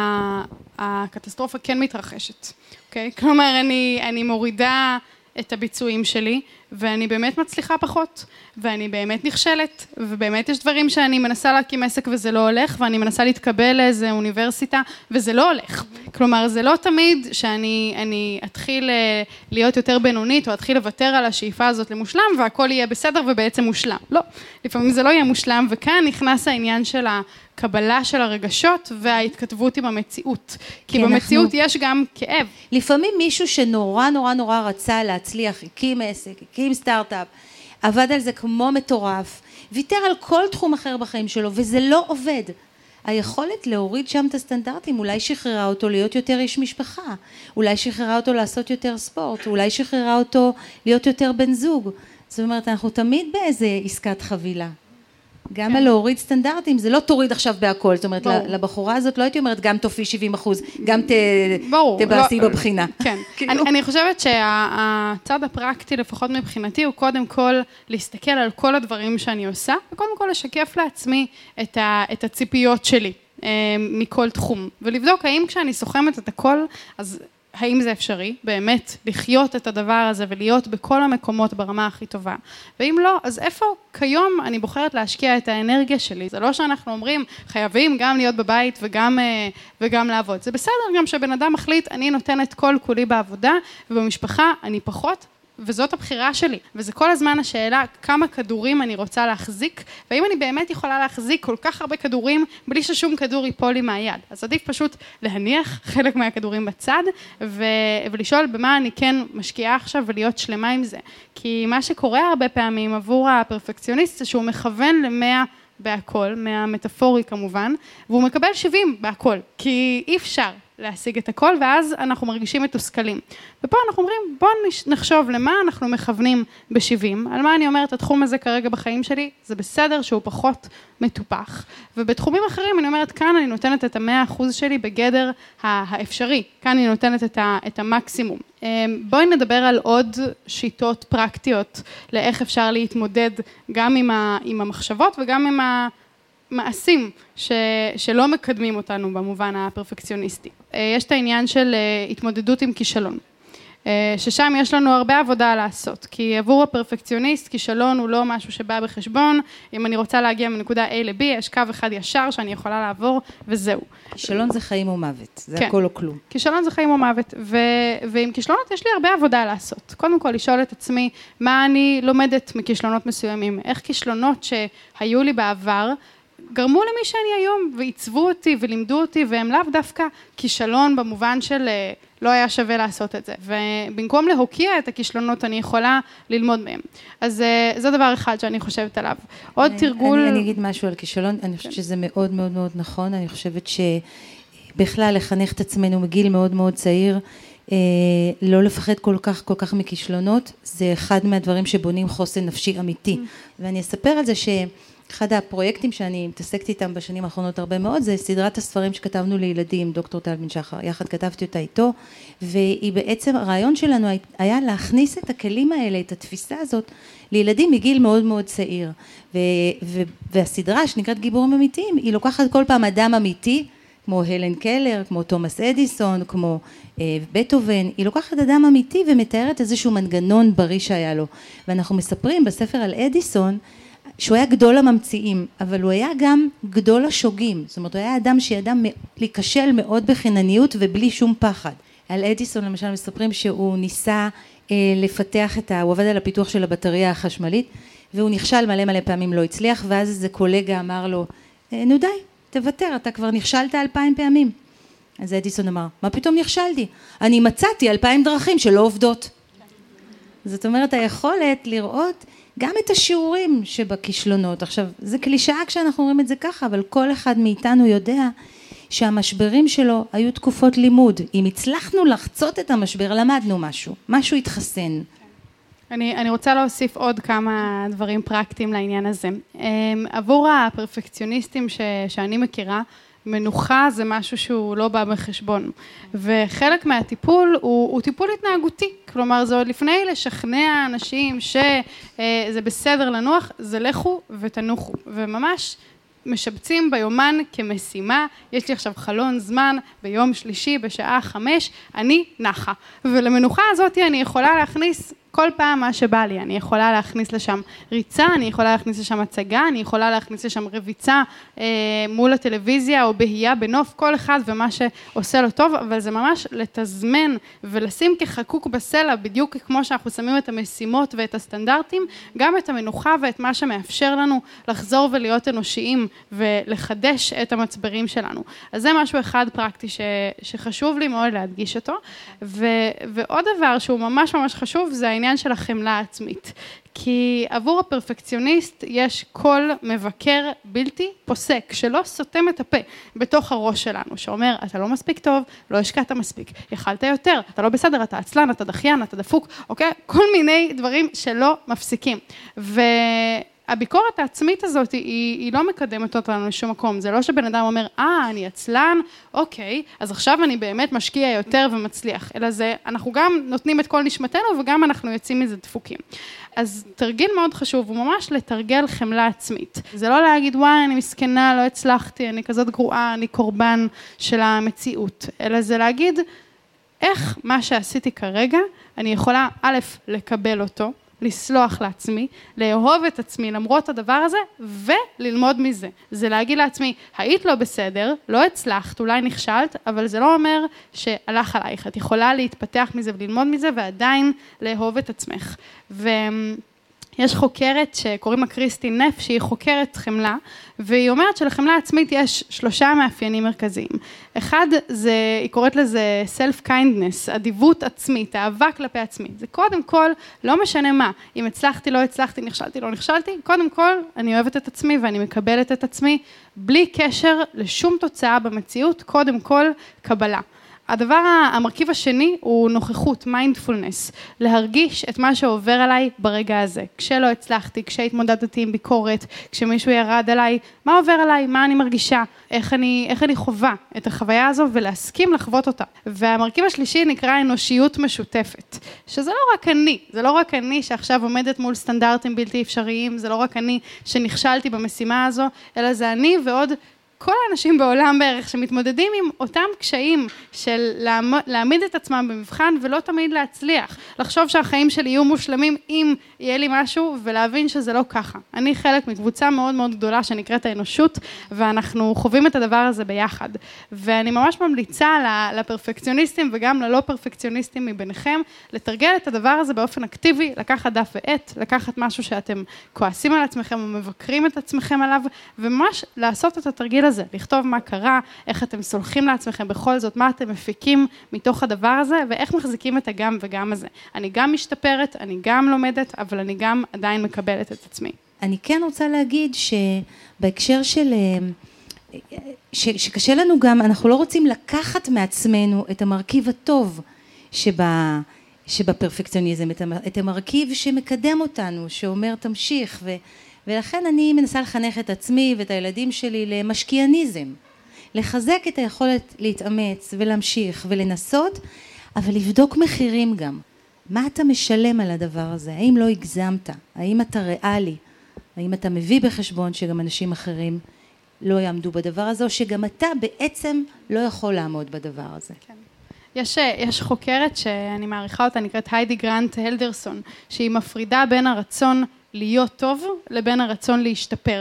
הקטסטרופה כן מתרחשת. כלומר, אני מורידה את הביצועים שלי, ואני באמת מצליחה פחות, ואני באמת נכשלת, ובאמת יש דברים שאני מנסה להקים עסק וזה לא הולך, ואני מנסה להתקבל לאיזה אוניברסיטה, וזה לא הולך. כלומר, זה לא תמיד שאני אתחיל להיות יותר בינונית, או אתחיל לוותר על השאיפה הזאת למושלם, והכל יהיה בסדר ובעצם מושלם. לא, לפעמים זה לא יהיה מושלם, וכאן נכנס העניין של הקבלה של הרגשות, וההתכתבות עם המציאות. כי במציאות יש גם כאב. לפעמים מישהו שנורא נורא נורא רצה להצליח, הקים עסק, הקים סטארט-אפ, עבד על זה כמו מטורף, ויתר על כל תחום אחר בחיים שלו, וזה לא עובד. היכולת להוריד שם את הסטנדרטים, אולי שחררה אותו להיות יותר איש משפחה, אולי שחררה אותו לעשות יותר ספורט, אולי שחררה אותו להיות יותר בן זוג. זאת אומרת, אנחנו תמיד באיזה עסקת חבילה. גם על להוריד סטנדרטים, זה לא תוריד עכשיו בהכל, זאת אומרת, לבחורה הזאת לא הייתי אומרת, גם תופי 70%, גם תבאסי בבחינה. כן, אני חושבת שהצד הפרקטי, לפחות מבחינתי, הוא קודם כל להסתכל על כל הדברים שאני עושה, וקודם כל לשקף לעצמי את הציפיות שלי מכל תחום, ולבדוק האם כשאני סוכמת את הכל, אז האם זה אפשרי, באמת, לחיות את הדבר הזה ולהיות בכל המקומות ברמה הכי טובה. ואם לא, אז איפה כיום אני בוחרת להשקיע את האנרגיה שלי? זה לא שאנחנו אומרים, חייבים גם להיות בבית וגם לעבוד. זה בסדר גם שבן אדם מחליט, אני נותנת כל כולי בעבודה, ובמשפחה אני פחות, וזאת הבחירה שלי. וזה כל הזמן השאלה, כמה כדורים אני רוצה להחזיק, והאם אני באמת יכולה להחזיק כל כך הרבה כדורים, בלי ששום כדור ייפול לי מהיד. אז עדיף פשוט להניח חלק מהכדורים בצד, ולשאול במה אני כן משקיעה עכשיו, ולהיות שלמה עם זה. כי מה שקורה הרבה פעמים עבור הפרפקציוניסט, זה שהוא מכוון ל100 בהכל, מהמטאפורי כמובן, והוא מקבל 70 בהכל, כי אי אפשר להשיג את הכל, ואז אנחנו מרגישים מתוסכלים. ופה אנחנו אומרים, בואו נחשוב למה אנחנו מכוונים ב-70, על מה אני אומרת, התחום הזה כרגע בחיים שלי, זה בסדר שהוא פחות מטופח, ובתחומים אחרים אני אומרת, כאן אני נותנת את 100% שלי בגדר האפשרי, כאן אני נותנת את המקסימום. בואי נדבר על עוד שיטות פרקטיות, לאיך אפשר להתמודד גם עם המחשבות וגם עם מעשים שלא מקדמים אותנו במובן הפרפקציוניסטי. יש את העניין של התמודדות עם כישלון, ששם יש לנו הרבה עבודה לעשות, כי עבור הפרפקציוניסט כישלון הוא לא משהו שבא בחשבון, אם אני רוצה להגיע מנקודה A ל-B, יש קו אחד ישר שאני יכולה לעבור וזהו. כישלון זה חיים או מוות, זה הכל או כלום. כישלון זה חיים או מוות, ועם כישלונות יש לי הרבה עבודה לעשות. קודם כל לשאול את עצמי מה אני לומדת מכישלונות מסוימים, איך כישלונות שהיו לי בעבר, גרמו למי שאני היום, ועיצבו אותי ולימדו אותי, והם לאו דווקא כישלון במובן של לא היה שווה לעשות את זה. ובמקום להוקיע את הכישלונות, אני יכולה ללמוד מהם. אז זה דבר אחד שאני חושבת עליו. עוד תרגול... אני אגיד משהו על כישלון, אני חושבת שזה מאוד מאוד מאוד נכון, אני חושבת שבכלל לחנך את עצמנו מגיל מאוד מאוד צעיר, לא לפחד כל כך מכישלונות, זה אחד מהדברים שבונים חוסן נפשי אמיתי. ואני אספר על זה אחד הפרויקטים שאני מתעסקת איתם בשנים האחרונות הרבה מאוד, זה סדרת הספרים שכתבנו לילדים, דוקטור טל בן שחר, יחד כתבתי אותה איתו, והיא בעצם, הרעיון שלנו היה להכניס את הכלים האלה, את התפיסה הזאת, לילדים מגיל מאוד מאוד צעיר. והסדרה שנקראת גיבורים אמיתיים, היא לוקחת כל פעם אדם אמיתי, כמו הלן קלר, כמו תומאס אדיסון, כמו בטהובן, היא לוקחת אדם אמיתי ומתארת איזשהו מנגנון בריא שהיה לו. ואנחנו מספרים בספר על אדיסון, שהוא היה גדול הממציאים, אבל הוא היה גם גדול השוגים, זאת אומרת, הוא היה אדם שידע להיכשל מאוד בחינניות ובלי שום פחד. על אדיסון למשל מספרים שהוא ניסה לפתח הוא עבד על הפיתוח של הבטריה החשמלית, והוא נכשל מלא פעמים לא הצליח, ואז איזה קולגה אמר לו, נו די, תוותר, אתה כבר נכשלת 2000 פעמים. אז אדיסון אמר, מה פתאום נכשלתי? אני מצאתי 2000 דרכים שלא עובדות. זאת אומרת, היכולת לראות גם את השיעורים שבכישלונות. עכשיו, זה קלישאה כשאנחנו אומרים את זה ככה, אבל כל אחד מאיתנו יודע שהמשברים שלו היו תקופות לימוד. אם הצלחנו לחצות את המשבר, למדנו משהו התחסן. אני רוצה להוסיף עוד כמה דברים פרקטיים לעניין הזה. עבור הפרפקציוניסטים שאני מכירה, מנוחה זה משהו שהוא לא בא בחשבון, וחלק מהטיפול הוא טיפול התנהגותי, כלומר זה עוד לפני לשכנע אנשים שזה בסדר לנוח, זה לכו ותנוחו, וממש משבצים ביומן כמשימה, יש לי עכשיו חלון זמן ביום שלישי בשעה 5, אני נחה, ולמנוחה הזאת אני יכולה להכניס כל פעם מה שבא לי, אני יכולה להכניס לשם ריצה, אני יכולה להכניס לשם הצגה, אני יכולה להכניס לשם רביצה מול הטלוויזיה או בהייה בנוף, כל אחד ומה שעושה לו טוב, אבל זה ממש לתזמן ולשים כחקוק בסלע, בדיוק כמו שאנחנו שמים את המשימות ואת הסטנדרטים, גם את המנוחה ואת מה שמאפשר לנו לחזור ולהיות אנושיים ולחדש את המצברים שלנו. אז זה משהו אחד פרקטי שחשוב לי מאוד להדגיש אותו, ועוד דבר שהוא ממש חשוב זה העניין של החמלה העצמית, כי עבור הפרפקציוניסט יש כל מבקר בלתי פוסק, שלא סותם את הפה בתוך הראש שלנו, שאומר, אתה לא מספיק טוב, לא השקעת מספיק, יכלת יותר, אתה לא בסדר, אתה עצלן, אתה דחיין, אתה דפוק, אוקיי? כל מיני דברים שלא מפסיקים. הביקורת העצמית הזאת היא לא מקדמת אותנו לשום מקום, זה לא שבן אדם אומר, אני עצלן, אוקיי, אז עכשיו אני באמת משקיע יותר ומצליח, אלא זה, אנחנו גם נותנים את כל נשמתנו וגם אנחנו יוצאים מזה דפוקים. אז תרגיל מאוד חשוב, הוא ממש לתרגל חמלה עצמית. זה לא להגיד, וואי, אני מסכנה, לא הצלחתי, אני כזאת גרועה, אני קורבן של המציאות, אלא זה להגיד, איך מה שעשיתי כרגע, אני יכולה א', לקבל אותו, לסלוח לעצמי, לאהוב את עצמי למרות הדבר הזה, וללמוד מזה. זה להגיד לעצמי, היית לא בסדר, לא הצלחת, אולי נכשלת, אבל זה לא אומר שהלך עלייך. את יכולה להתפתח מזה וללמוד מזה, ועדיין לאהוב את עצמך. יש חוקרת שקוראים לה קריסטין נף, שהיא חוקרת חמלה, והיא אומרת שלחמלה עצמית יש 3 מאפיינים מרכזיים. אחד, היא קוראת לזה self-kindness, אדיבות עצמית, אהבה כלפי עצמי. זה קודם כל, לא משנה מה, אם הצלחתי, לא הצלחתי, נכשלתי, לא נכשלתי, קודם כל, אני אוהבת את עצמי ואני מקבלת את עצמי, בלי קשר לשום תוצאה במציאות, קודם כל, קבלה. המרכיב השני הוא נוכחות, מיינדפולנס, להרגיש את מה שעובר עליי ברגע הזה. כשלא הצלחתי, כשהתמודדתי עם ביקורת, כשמישהו ירד עליי, מה עובר עליי, מה אני מרגישה, איך אני חווה את החוויה הזו ולהסכים לחוות אותה. והמרכיב השלישי נקרא אנושיות משותפת, שזה לא רק אני שעכשיו עומדת מול סטנדרטים בלתי אפשריים, זה לא רק אני שנכשלתי במשימה הזו, אלא זה אני ועוד כל האנשים בעולם בערך שמתמודדים עם אותם קשיים של להעמיד את עצמם במבחן ולא תמיד להצליח. לחשוב שהחיים שלי יהיו מושלמים אם יהיה לי משהו ולהבין שזה לא ככה. אני חלק מקבוצה מאוד מאוד גדולה שנקראת האנושות ואנחנו חווים את הדבר הזה ביחד. ואני ממש ממליצה לפרפקציוניסטים וגם ללא פרפקציוניסטים מביניכם לתרגל את הדבר הזה באופן אקטיבי, לקחת דף ועט, לקחת משהו שאתם כועסים על עצמכם ומבקרים את עצמכם עליו וממש לעשות את התרגיל הזה, לכתוב מה קרה, איך אתם סולחים לעצמכם בכל זאת, מה אתם מפיקים מתוך הדבר הזה, ואיך מחזיקים את הגם וגם הזה. אני גם משתפרת, אני גם לומדת, אבל אני גם עדיין מקבלת את עצמי. אני כן רוצה להגיד שבהקשר שקשה לנו גם, אנחנו לא רוצים לקחת מעצמנו את המרכיב הטוב שבפרפקציוניזם, את המרכיב שמקדם אותנו, שאומר תמשיך ולכן אני מנסה לחנך את עצמי ואת הילדים שלי למשקיעניזם, לחזק את היכולת להתאמץ ולהמשיך ולנסות, אבל לבדוק מחירים גם. מה אתה משלם על הדבר הזה? האם לא הגזמת? האם אתה ריאלי? האם אתה מביא בחשבון שגם אנשים אחרים לא יעמדו בדבר הזה, או שגם אתה בעצם לא יכול לעמוד בדבר הזה? כן. יש חוקרת שאני מעריכה אותה, נקראת היידי גרנט הלדרסון, שהיא מפרידה בין הרצון להיות טוב לבין הרצון להשתפר.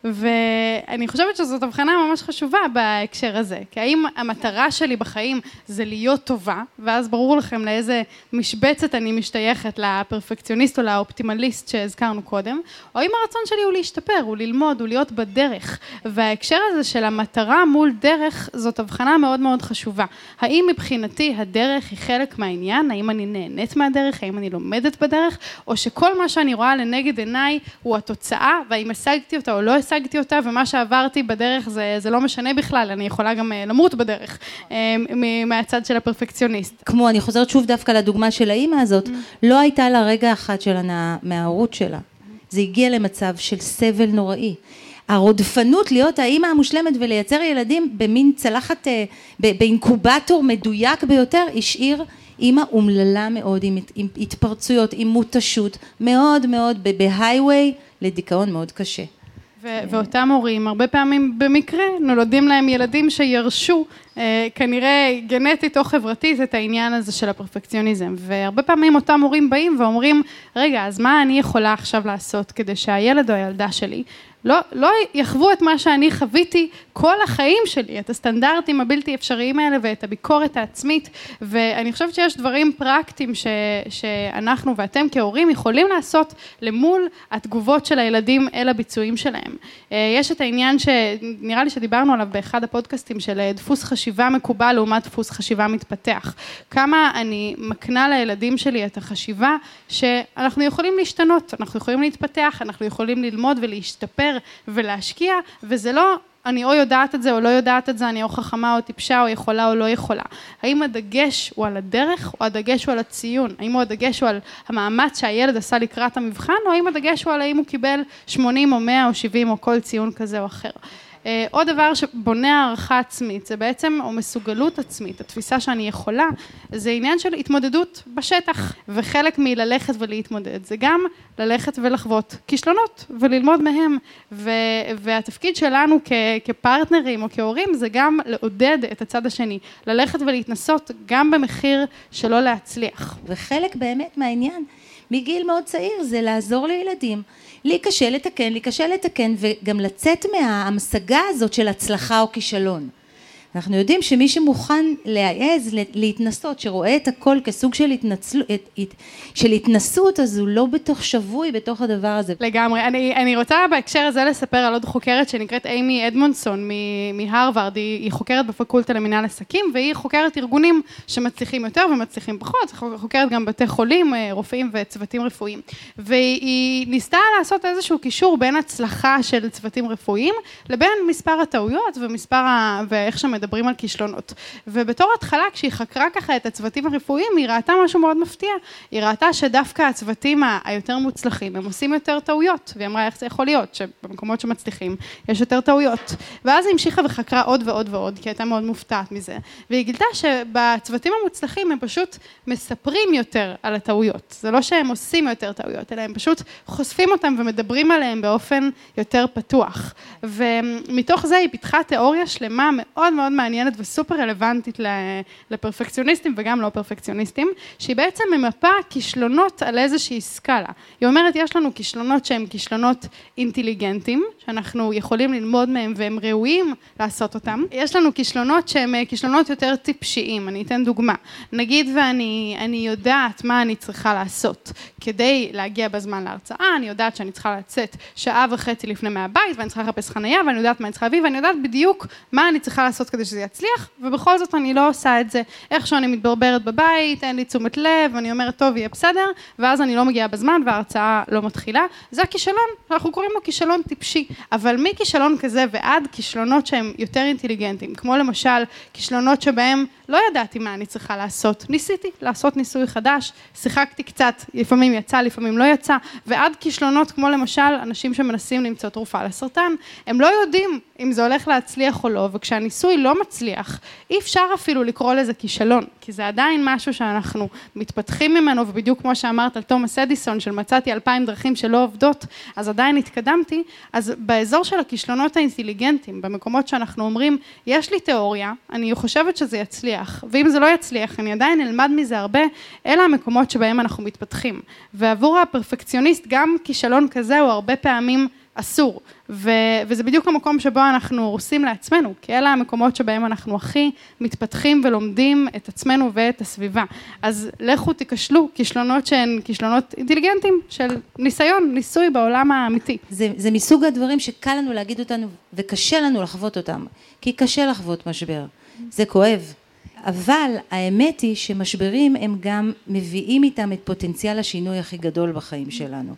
ואני חושבת שזאת הבחנה ממש חשובה בהקשר הזה. כי האם המטרה שלי בחיים זה להיות טובה, ואז ברור לכם לאיזה משבצת אני משתייכת, לפרפקציוניסט או לאופטימליסט שהזכרנו קודם, או אם הרצון שלי הוא להשתפר, הוא ללמוד, הוא להיות בדרך. וההקשר הזה של המטרה מול דרך, זאת הבחנה מאוד מאוד חשובה. האם מבחינתי הדרך היא חלק מהעניין? האם אני נהנית מהדרך? האם אני לומדת בדרך? או שכל מה שאני רואה לנגד עיניי הוא התוצאה, והאם השגתי אותה או לא השגתי אותה, ומה שעברתי בדרך זה לא משנה בכלל, אני יכולה גם למות בדרך, מהצד של הפרפקציוניסט. כמו, אני חוזרת שוב דווקא לדוגמה של האמא הזאת, לא הייתה לה רגע אחד של מההורות שלה. זה הגיע למצב של סבל נוראי. הרודפנות להיות האמא המושלמת ולייצר ילדים במין צלחת, באינקובטור מדויק ביותר, השאיר אמא אומללה מאוד, עם התפרצויות, עם מותשות, מאוד מאוד בהייווי לדיכאון מאוד קשה. ואותם הורים, הרבה פעמים במקרה, נולדים להם ילדים שירשו, כנראה גנטית או חברתית, את העניין הזה של הפרפקציוניזם. והרבה פעמים אותם הורים באים ואומרים, רגע, אז מה אני יכולה עכשיו לעשות כדי שהילד או הילדה שלי לא יחוו את מה שאני חוויתי כל החיים שלי, את הסטנדרטים הבלתי אפשריים האלה ואת הביקורת העצמית, ואני חושבת שיש דברים פרקטיים שאנחנו ואתם כהורים יכולים לעשות למול התגובות של הילדים אל הביצועים שלהם. יש את העניין שנראה לי שדיברנו עליו באחד הפודקאסטים של דפוס חשיבה, חשיבה מקובל לעומת דפוס חשיבה מתפתח. כמה אני מקנה לילדים שלי את החשיבה שאנחנו יכולים להשתנות, אנחנו יכולים להתפתח, אנחנו יכולים ללמוד ולהשתפר ולהשקיע, וזה לא אני או יודעת את זה או לא יודעת את זה, אני או חכמה או טיפשה או יכולה או לא יכולה. האם הדגש הוא על הדרך או הדגש הוא על הציון? האם הדגש הוא על המאמץ שהילד עשה לקראת המבחן, או האם הדגש הוא על האם הוא קיבל 80 או 100 או 70 או כל ציון כזה או אחר? עוד דבר שבונה הערכה עצמית, זה בעצם או מסוגלות עצמית, התפיסה שאני יכולה, זה עניין של התמודדות בשטח, וחלק מללכת ולהתמודד, זה גם ללכת ולחוות כישלונות וללמוד מהם, והתפקיד שלנו כפרטנרים או כהורים, זה גם לעודד את הצד השני, ללכת ולהתנסות גם במחיר שלא להצליח. וחלק באמת מהעניין, מגיל מאוד צעיר, זה לעזור לילדים, להיכשל לתקן, וגם לצאת מההמשגה הזאת של הצלחה או כישלון. אנחנו יודעים שמי שמוכן להעז, להתנסות, שרואה את הכל כסוג של התנסות, אז הוא לא בתוך שבוי, בתוך הדבר הזה. לגמרי. אני רוצה בהקשר הזה לספר על עוד חוקרת שנקראת אימי אדמונסון מהרווארד. היא חוקרת בפקולטה למינהל עסקים, והיא חוקרת ארגונים שמצליחים יותר ומצליחים פחות. חוקרת גם בתי חולים, רופאים וצוותים רפואיים. והיא ניסתה לעשות איזשהו קישור בין הצלחה של צוותים רפואיים, לבין מספר הטעויות ואיך מדברים על כישלונות. ובתור התחלה, כשהיא חקרה ככה את הצוותים הרפואיים, היא ראתה משהו מאוד מפתיע. היא ראתה שדווקא הצוותים היותר מוצלחים, הם עושים יותר טעויות. והיא אמרה, איך זה יכול להיות? שבמקומות שמצליחים, יש יותר טעויות. ואז היא המשיכה וחקרה עוד ועוד ועוד, כי הייתה מאוד מופתעת מזה. והיא גילתה שבצוותים המוצלחים, הם פשוט מספרים יותר על הטעויות. זה לא שהם עושים יותר טעויות, אלא הם פשוט חושפים אותם ומדברים עליהם באופן יותר פתוח. ומתוך זה היא פיתחה תיאוריה שלמה מאוד מאוד מעניינת וסופר רלוונטית לפרפקציוניסטים וגם לא פרפקציוניסטים, שהיא בעצם ממפה כישלונות על איזושהי סקאלה. היא אומרת, יש לנו כישלונות שהם כישלונות אינטליגנטיים, שאנחנו יכולים ללמוד מהם והם ראויים לעשות אותם. יש לנו כישלונות שהם כישלונות יותר טיפשיים. אני אתן דוגמה. נגיד ואני יודעת מה אני צריכה לעשות כדי להגיע בזמן להרצאה, אני יודעת שאני צריכה לצאת שעה וחצי לפני מהבית, ואני צריכה לחפש חנייה, ואני יודעת מה אני צריכה להביא, ואני יודעת בדיוק מה אני צריכה לעשות כדי שזה יצליח, ובכל זאת אני לא עושה את זה. איכשהו אני מתברברת בבית, אין לי תשומת לב, אני אומרת, טוב, יהיה בסדר, ואז אני לא מגיעה בזמן, וההרצאה לא מתחילה. זה הכישלון, אנחנו קוראים לו כישלון טיפשי. אבל מכישלון כזה ועד כישלונות שהם יותר אינטליגנטיים, כמו למשל, כישלונות שבהם לא ידעתי מה אני צריכה לעשות. ניסיתי לעשות ניסוי חדש, שיחקתי קצת, לפעמים יצא, לפעמים לא יצא, ועד כישלונות כמו למשל, אנשים שמנסים למצוא תרופה לסרטן, הם לא יודעים אם זה הולך להצליח או לא, וכשהניסוי לא מצליח, אי אפשר אפילו לקרוא לזה כישלון, כי זה עדיין משהו שאנחנו מתפתחים ממנו, ובדיוק כמו שאמרת על תומאס אדיסון, של מצאתי 2,000 דרכים שלא עובדות, אז עדיין התקדמתי, אז באזור של הכישלונות האינטליגנטיים, במקומות שאנחנו אומרים, יש לי תיאוריה, אני חושבת שזה יצליח, ואם זה לא יצליח, אני עדיין אלמד מזה הרבה, אלה המקומות שבהם אנחנו מתפתחים. ועבור הפרפקציוניסט, גם כישלון כזה הוא הרבה פעמים אסור, וזה בדיוק המקום שבו אנחנו עושים לעצמנו, כי אלה המקומות שבהם אנחנו הכי מתפתחים ולומדים את עצמנו ואת הסביבה. אז לכו תיכשלו כישלונות שהן כישלונות אינטליגנטיים של ניסיון, ניסוי בעולם האמיתי. זה מסוג הדברים שקל לנו להגיד אותנו וקשה לנו לחוות אותם, כי קשה לחוות משבר, זה כואב. אבל האמת היא שמשברים הם גם מביאים איתם את פוטנציאל השינוי הכי גדול בחיים שלנו.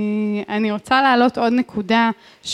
אני רוצה להעלות עוד נקודה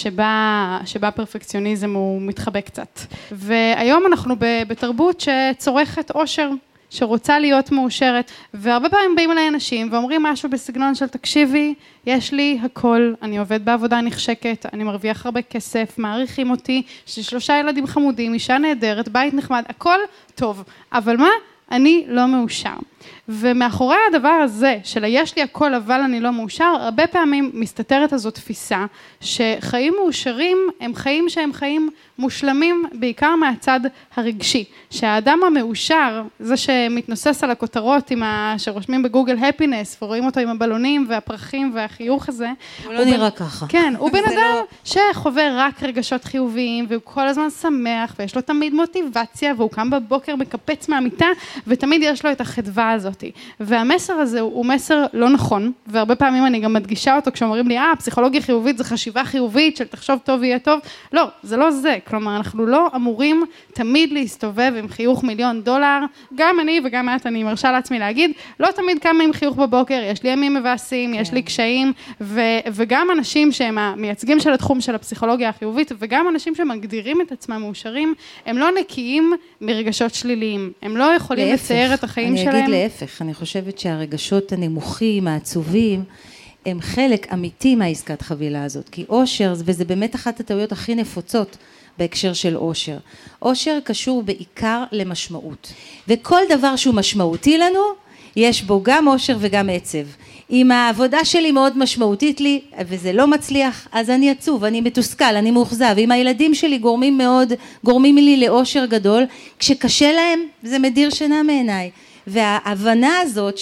שבה פרפקציוניזם הוא מתחבא קצת. והיום אנחנו בתרבות שצורכת אושר, שרוצה להיות מאושרת, והרבה פעמים באים אליי אנשים ואומרים משהו בסגנון של תקשיבי, יש לי הכל, אני עובד בעבודה נחשקת, אני מרוויח הרבה כסף, מעריכים אותי, יש לי 3 ילדים חמודים, אישה נהדרת, בית נחמד, הכל טוב, אבל מה? אני לא מאושר. ומאחורי הדבר הזה, של יש לי הכל אבל אני לא מאושר, הרבה פעמים מסתתרת הזו תפיסה, שחיים מאושרים הם חיים שהם חיים מושלמים, בעיקר מהצד הרגשי. שהאדם המאושר, זה שמתנוסס על הכותרות שרושמים בגוגל הפינס, ורואים אותו עם הבלונים והפרחים והחיוך הזה. הוא לא נראה ככה. כן, הוא בן אדם שחווה רק רגשות חיוביים, והוא כל הזמן שמח, ויש לו תמיד מוטיבציה, והוא קם בבוקר מקפץ מהמיטה, ותמיד יש לו את החדווה התופעה הזאת. והמסר הזה הוא מסר לא נכון, והרבה פעמים אני גם מדגישה אותו כשאומרים לי, פסיכולוגיה חיובית זה חשיבה חיובית של תחשוב טוב יהיה טוב. לא, זה לא זה. כלומר, אנחנו לא אמורים תמיד להסתובב עם חיוך $1,000,000, גם אני וגם אני מרשה לעצמי להגיד, לא תמיד קמה עם חיוך בבוקר, יש לי ימים מבאסים, יש לי קשיים, וגם אנשים שהם המייצגים של התחום של הפסיכולוגיה החיובית, וגם אנשים שמגדירים את עצמם מאושרים, הם לא נקיים מרגשות שליליים, הם לא יכולים לצייר את החיים שלהם. אני אגיד להפך, אני חושבת שהרגשות הנמוכים, העצובים, הם חלק אמיתי מהעסקת חבילה הזאת, כי אושר, וזה באמת אחת הטעויות הכי נפוצות, בהקשר של אושר. אושר קשור בעיקר למשמעות. וכל דבר שהוא משמעותי לנו, יש בו גם אושר וגם עצב. אם העבודה שלי מאוד משמעותית לי, וזה לא מצליח, אז אני עצוב, אני מתוסכל, אני מאוכזב. אם הילדים שלי גורמים לי לאושר גדול, כשקשה להם, זה מדיר שינה מעיניי. וההבנה הזאת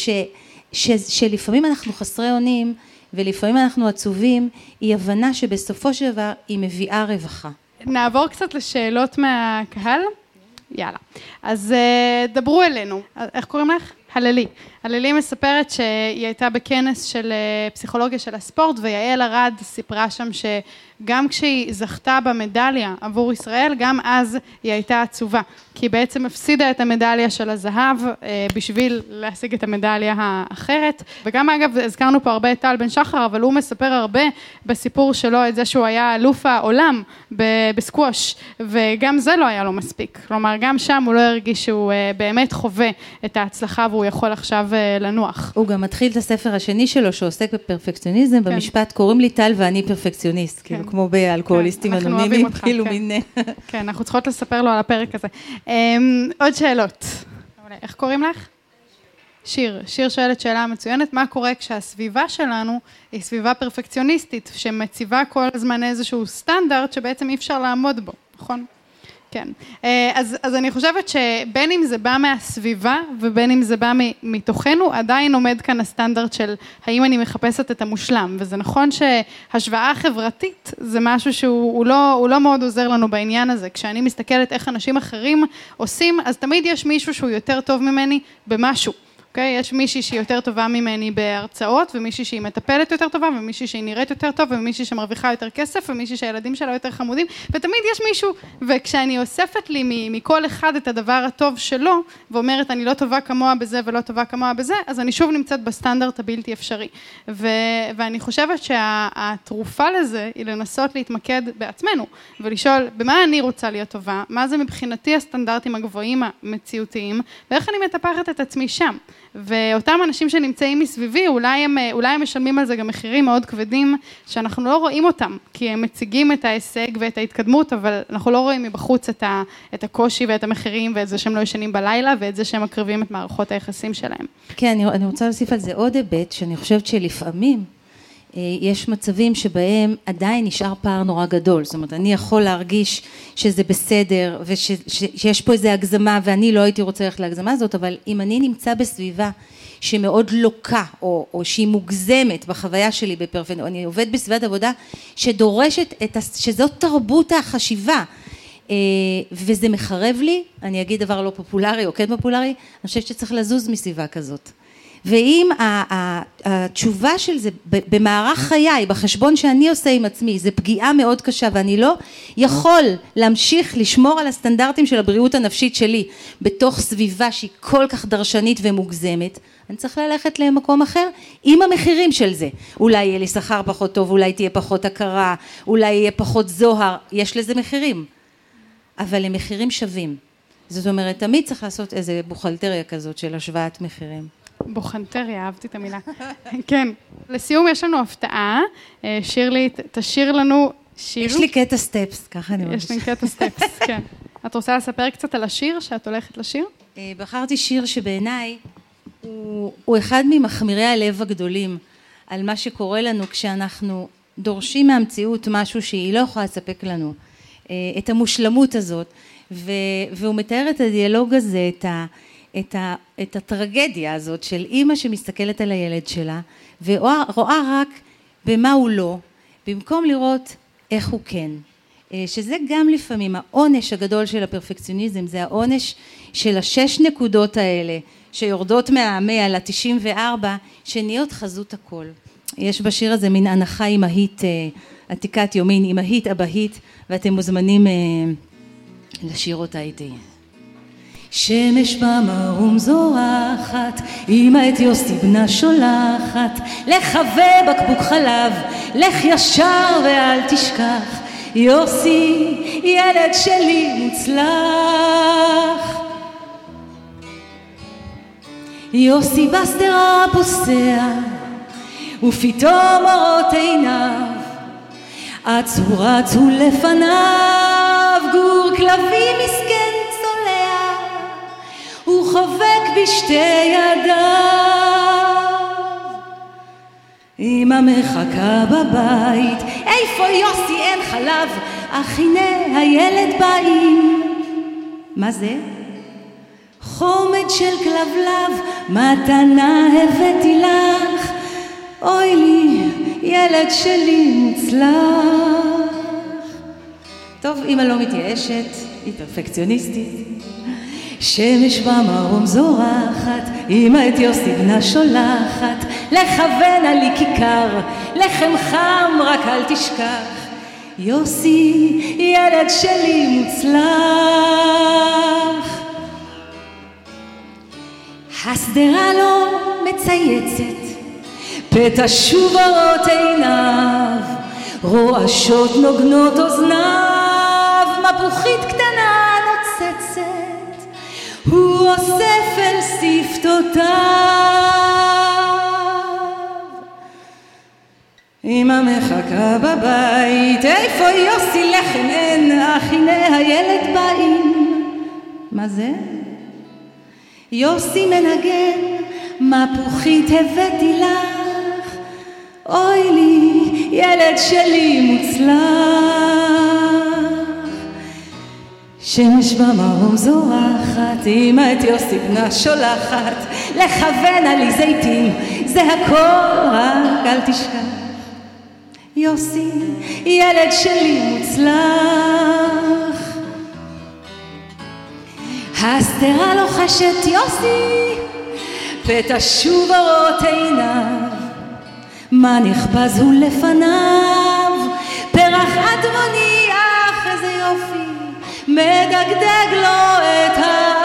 שלפעמים אנחנו חסרי אונים, ולפעמים אנחנו עצובים, היא הבנה שבסופו של דבר היא מביאה רווחה. נעבור קצת לשאלות מהקהל. יאללה. אז דברו אלינו. איך קוראים לך? הללי. הללי מספרת שהיא הייתה בכנס של פסיכולוגיה של הספורט, ויעל ארד סיפרה שם שגם כשהיא זכתה במדליה עבור ישראל, גם אז היא הייתה עצובה, כי היא בעצם הפסידה את המדליה של הזהב בשביל להשיג את המדליה האחרת. וגם אגב, הזכרנו פה הרבה את טל בן שחר, אבל הוא מספר הרבה בסיפור שלו את זה שהוא היה אלוף העולם בסקווש, וגם זה לא היה לו מספיק. כלומר, גם שם הוא לא הרגיש שהוא באמת חווה את ההצלחה, והוא יכול עכשיו לנוח. הוא גם מתחיל את הספר השני שלו, שעוסק בפרפקציוניזם, במשפט, קוראים לי טל ואני פרפקציוניסט, כאילו כמו באלכוהוליסטים אנונימיים, כאילו מין... כן, אנחנו צריכות לספר לו על הפרק הזה. עוד שאלות. איך קוראים לך? שיר. שיר שואלת שאלה מצוינת, מה קורה כשהסביבה שלנו היא סביבה פרפקציוניסטית, שמציבה כל הזמן איזשהו סטנדרט שבעצם אי אפשר לעמוד בו, נכון? כן, אז אני חושבת שבין אם זה בא מהסביבה ובין אם זה בא מתוכנו, עדיין עומד כאן הסטנדרט של האם אני מחפשת את המושלם, וזה נכון שהשוואה חברתית זה משהו שהוא לא מאוד עוזר לנו בעניין הזה. כשאני מסתכלת איך אנשים אחרים עושים, אז תמיד יש מישהו שהוא יותר טוב ממני במשהו. אוקיי? יש מישהי שהיא יותר טובה ממני בהרצאות, ומישהי שהיא מטפלת יותר טובה, ומישהי שהיא נראית יותר טוב, ומישהי שמרוויחה יותר כסף, ומישהי שהילדים שלה יותר חמודים, ותמיד יש מישהו, וכשאני אוספת לי מכל אחד את הדבר הטוב שלו, ואומרת אני לא טובה כמוה בזה ולא טובה כמוה בזה, אז אני שוב נמצאת בסטנדרט הבלתי אפשרי. ואני חושבת שהתרופה לזה היא לנסות להתמקד בעצמנו, ולשאול במה אני רוצה להיות טובה, מה זה מבחינתי הסטנדרטים הגבוהים המציאותיים, ואיך אני מטפחת את עצמי שם. ואותם אנשים שנמצאים מסביבי, אולי הם משלמים על זה גם מחירים מאוד כבדים, שאנחנו לא רואים אותם, כי הם מציגים את ההישג ואת ההתקדמות, אבל אנחנו לא רואים מבחוץ את הקושי ואת המחירים, ואת זה שהם לא ישנים בלילה, ואת זה שהם מקריבים את מערכות היחסים שלהם. כן, אני רוצה להוסיף על זה עוד היבט, שאני חושבת שלפעמים, יש מצבים שבהם עדיין נשאר פער נורא גדול, זאת אומרת, אני יכול להרגיש שזה בסדר, ושיש פה איזו הגזמה, ואני לא הייתי רוצה ללכת להגזמה הזאת, אבל אם אני נמצא בסביבה שמאוד לוקה, או שהיא מוגזמת בחוויה שלי בפרפקט, או אני עובד בסביבת עבודה, שדורשת, שזאת תרבות החשיבה, וזה מחרב לי, אני אגיד דבר לא פופולרי או כן פופולרי, אני חושבת שצריך לזוז מסביבה כזאת. ואם התשובה של זה במערך חיי, בחשבון שאני עושה עם עצמי, זה פגיעה מאוד קשה, ואני לא יכול להמשיך לשמור על הסטנדרטים של הבריאות הנפשית שלי, בתוך סביבה שהיא כל כך דרשנית ומוגזמת, אני צריך ללכת למקום אחר עם המחירים של זה. אולי יהיה לי שכר פחות טוב, אולי תהיה פחות הכרה, אולי יהיה פחות זוהר, יש לזה מחירים. אבל הם מחירים שווים. זאת אומרת, תמיד צריך לעשות איזה בוכלטריה כזאת של השוואת מחירים. בוכנטריה, אהבתי את המילה. כן. לסיום יש לנו הפתעה. שירלי, תשאיר לנו שיר. יש לי קטע סטפס, ככה אני מרגישה. יש לי קטע סטפס, כן. את רוצה לספר קצת על השיר שאת הולכת לשיר? בחרתי שיר שבעיניי הוא אחד ממחמירי הלב הגדולים על מה שקורה לנו כשאנחנו דורשים מהמציאות משהו שהיא לא יכולה לספק לנו. את המושלמות הזאת, והוא מתאר את הדיאלוג הזה, את הטרגדיה הזאת של אימא שמסתכלת על הילד שלה, ורואה רק במה הוא לא, במקום לראות איך הוא כן, שזה גם לפעמים העונש הגדול של הפרפקציוניזם, זה העונש של 6 נקודות האלה, שיורדות מה-100 ל-94, שנהיות חזות הכל. יש בשיר הזה מין הנחה אימהית, עתיקת יומין, אימהית אבהית, ואתם מוזמנים לשיר אותה איתי. שמש במרום זורחת, אמא את יוסי בנה שולחת, לחווה בקבוק חלב, לך ישר ואל תשכח, יוסי ילד שלי מוצלח. יוסי בסתרה פוסע, ופתאום אורות עיניו, עצו רצו לפניו, גור כלבים מסכן צולע, הוא חובק בשתי ידיו. אמא מחכה בבית, איפה יוסי אין חלב, אך הנה הילד באים. מה זה? חומד של כלבלב, מתנה הבאתי לך, אוי לי ילד שלי מוצלח. טוב, אמא לא מתייאשת, היא פרפקציוניסטית. שמש במרום זורחת, אמא את יוסי בנה שולחת, לכוון עלי כיכר, לחם חם רק אל תשכח, יוסי ילד שלי מוצלח. הסדרה לא מצייצת, פתע שוב אורות עיניו, רועשות נוגנות אוזניו, מפוחית קטנה נוצצת, הוא אוסף אל שפתותיו. אמא מחכה בבית, איפה יוסי לחם אין, אך הנה הילד באים. מה זה? יוסי מנגן, מפוחית הבאתי לך, אוי לי ילד שלי מוצלח. שמש במרום זורחת, אמא את יוסי בנה שולחת, לכוון עלי זיתים, זה הכל רק אל תשכח, יוסי ילד שלי מוצלח. הסתרה לוחשת יוסי, פתע שוב אורות עיניו, מה נחפז הוא לפניו, פרח אדמוני, אך איזה יופי, מדגדג לו את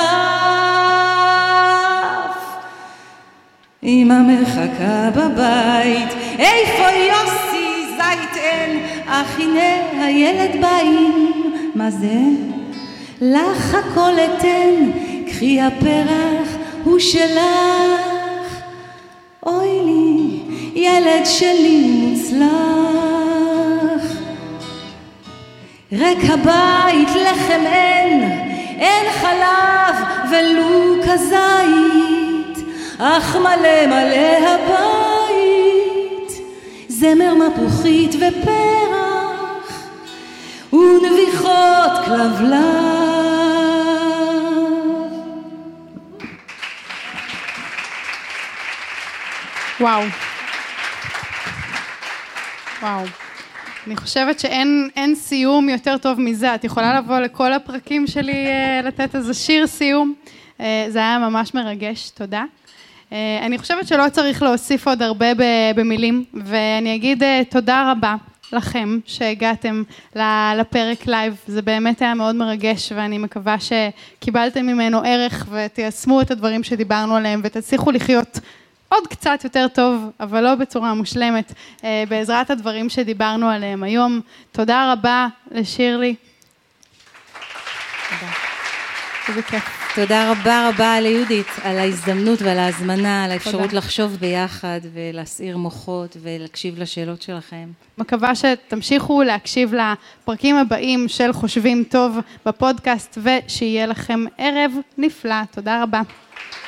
האף. אמא מחכה בבית, איפה יוסי, זית אין, אך הנה הילד באים. מה זה? לך הכל אתן, קחי הפרח הוא שלך, אוי לי ילד שלי מוצלח. רק הבית לחם אין חלב ולו כזית, אך מלא מלא הבית, זמר מפוחית ופרח ונביחות כלבלב. וואו. וואו. אני חושבת שאין סיום יותר טוב מזה. את יכולה לבוא לכל הפרקים שלי לתת איזה שיר סיום. זה היה ממש מרגש, תודה. אני חושבת שלא צריך להוסיף עוד הרבה במילים, ואני אגיד תודה רבה לכם שהגעתם לפרק לייב. זה באמת היה מאוד מרגש, ואני מקווה שקיבלתם ממנו ערך ותיישמו את הדברים שדיברנו עליהם, ותצליחו לחיות עוד קצת יותר טוב, אבל לא בצורה מושלמת, בעזרת הדברים שדיברנו עליהם היום. תודה רבה לשירלי. תודה. זה כיף. תודה רבה רבה ליהודית על ההזדמנות ועל ההזמנה, על האפשרות לחשוב ביחד ולהסעיר מוחות ולהקשיב לשאלות שלכם. מקווה שתמשיכו להקשיב לפרקים הבאים של חושבים טוב בפודקאסט, ושיהיה לכם ערב נפלא. תודה רבה.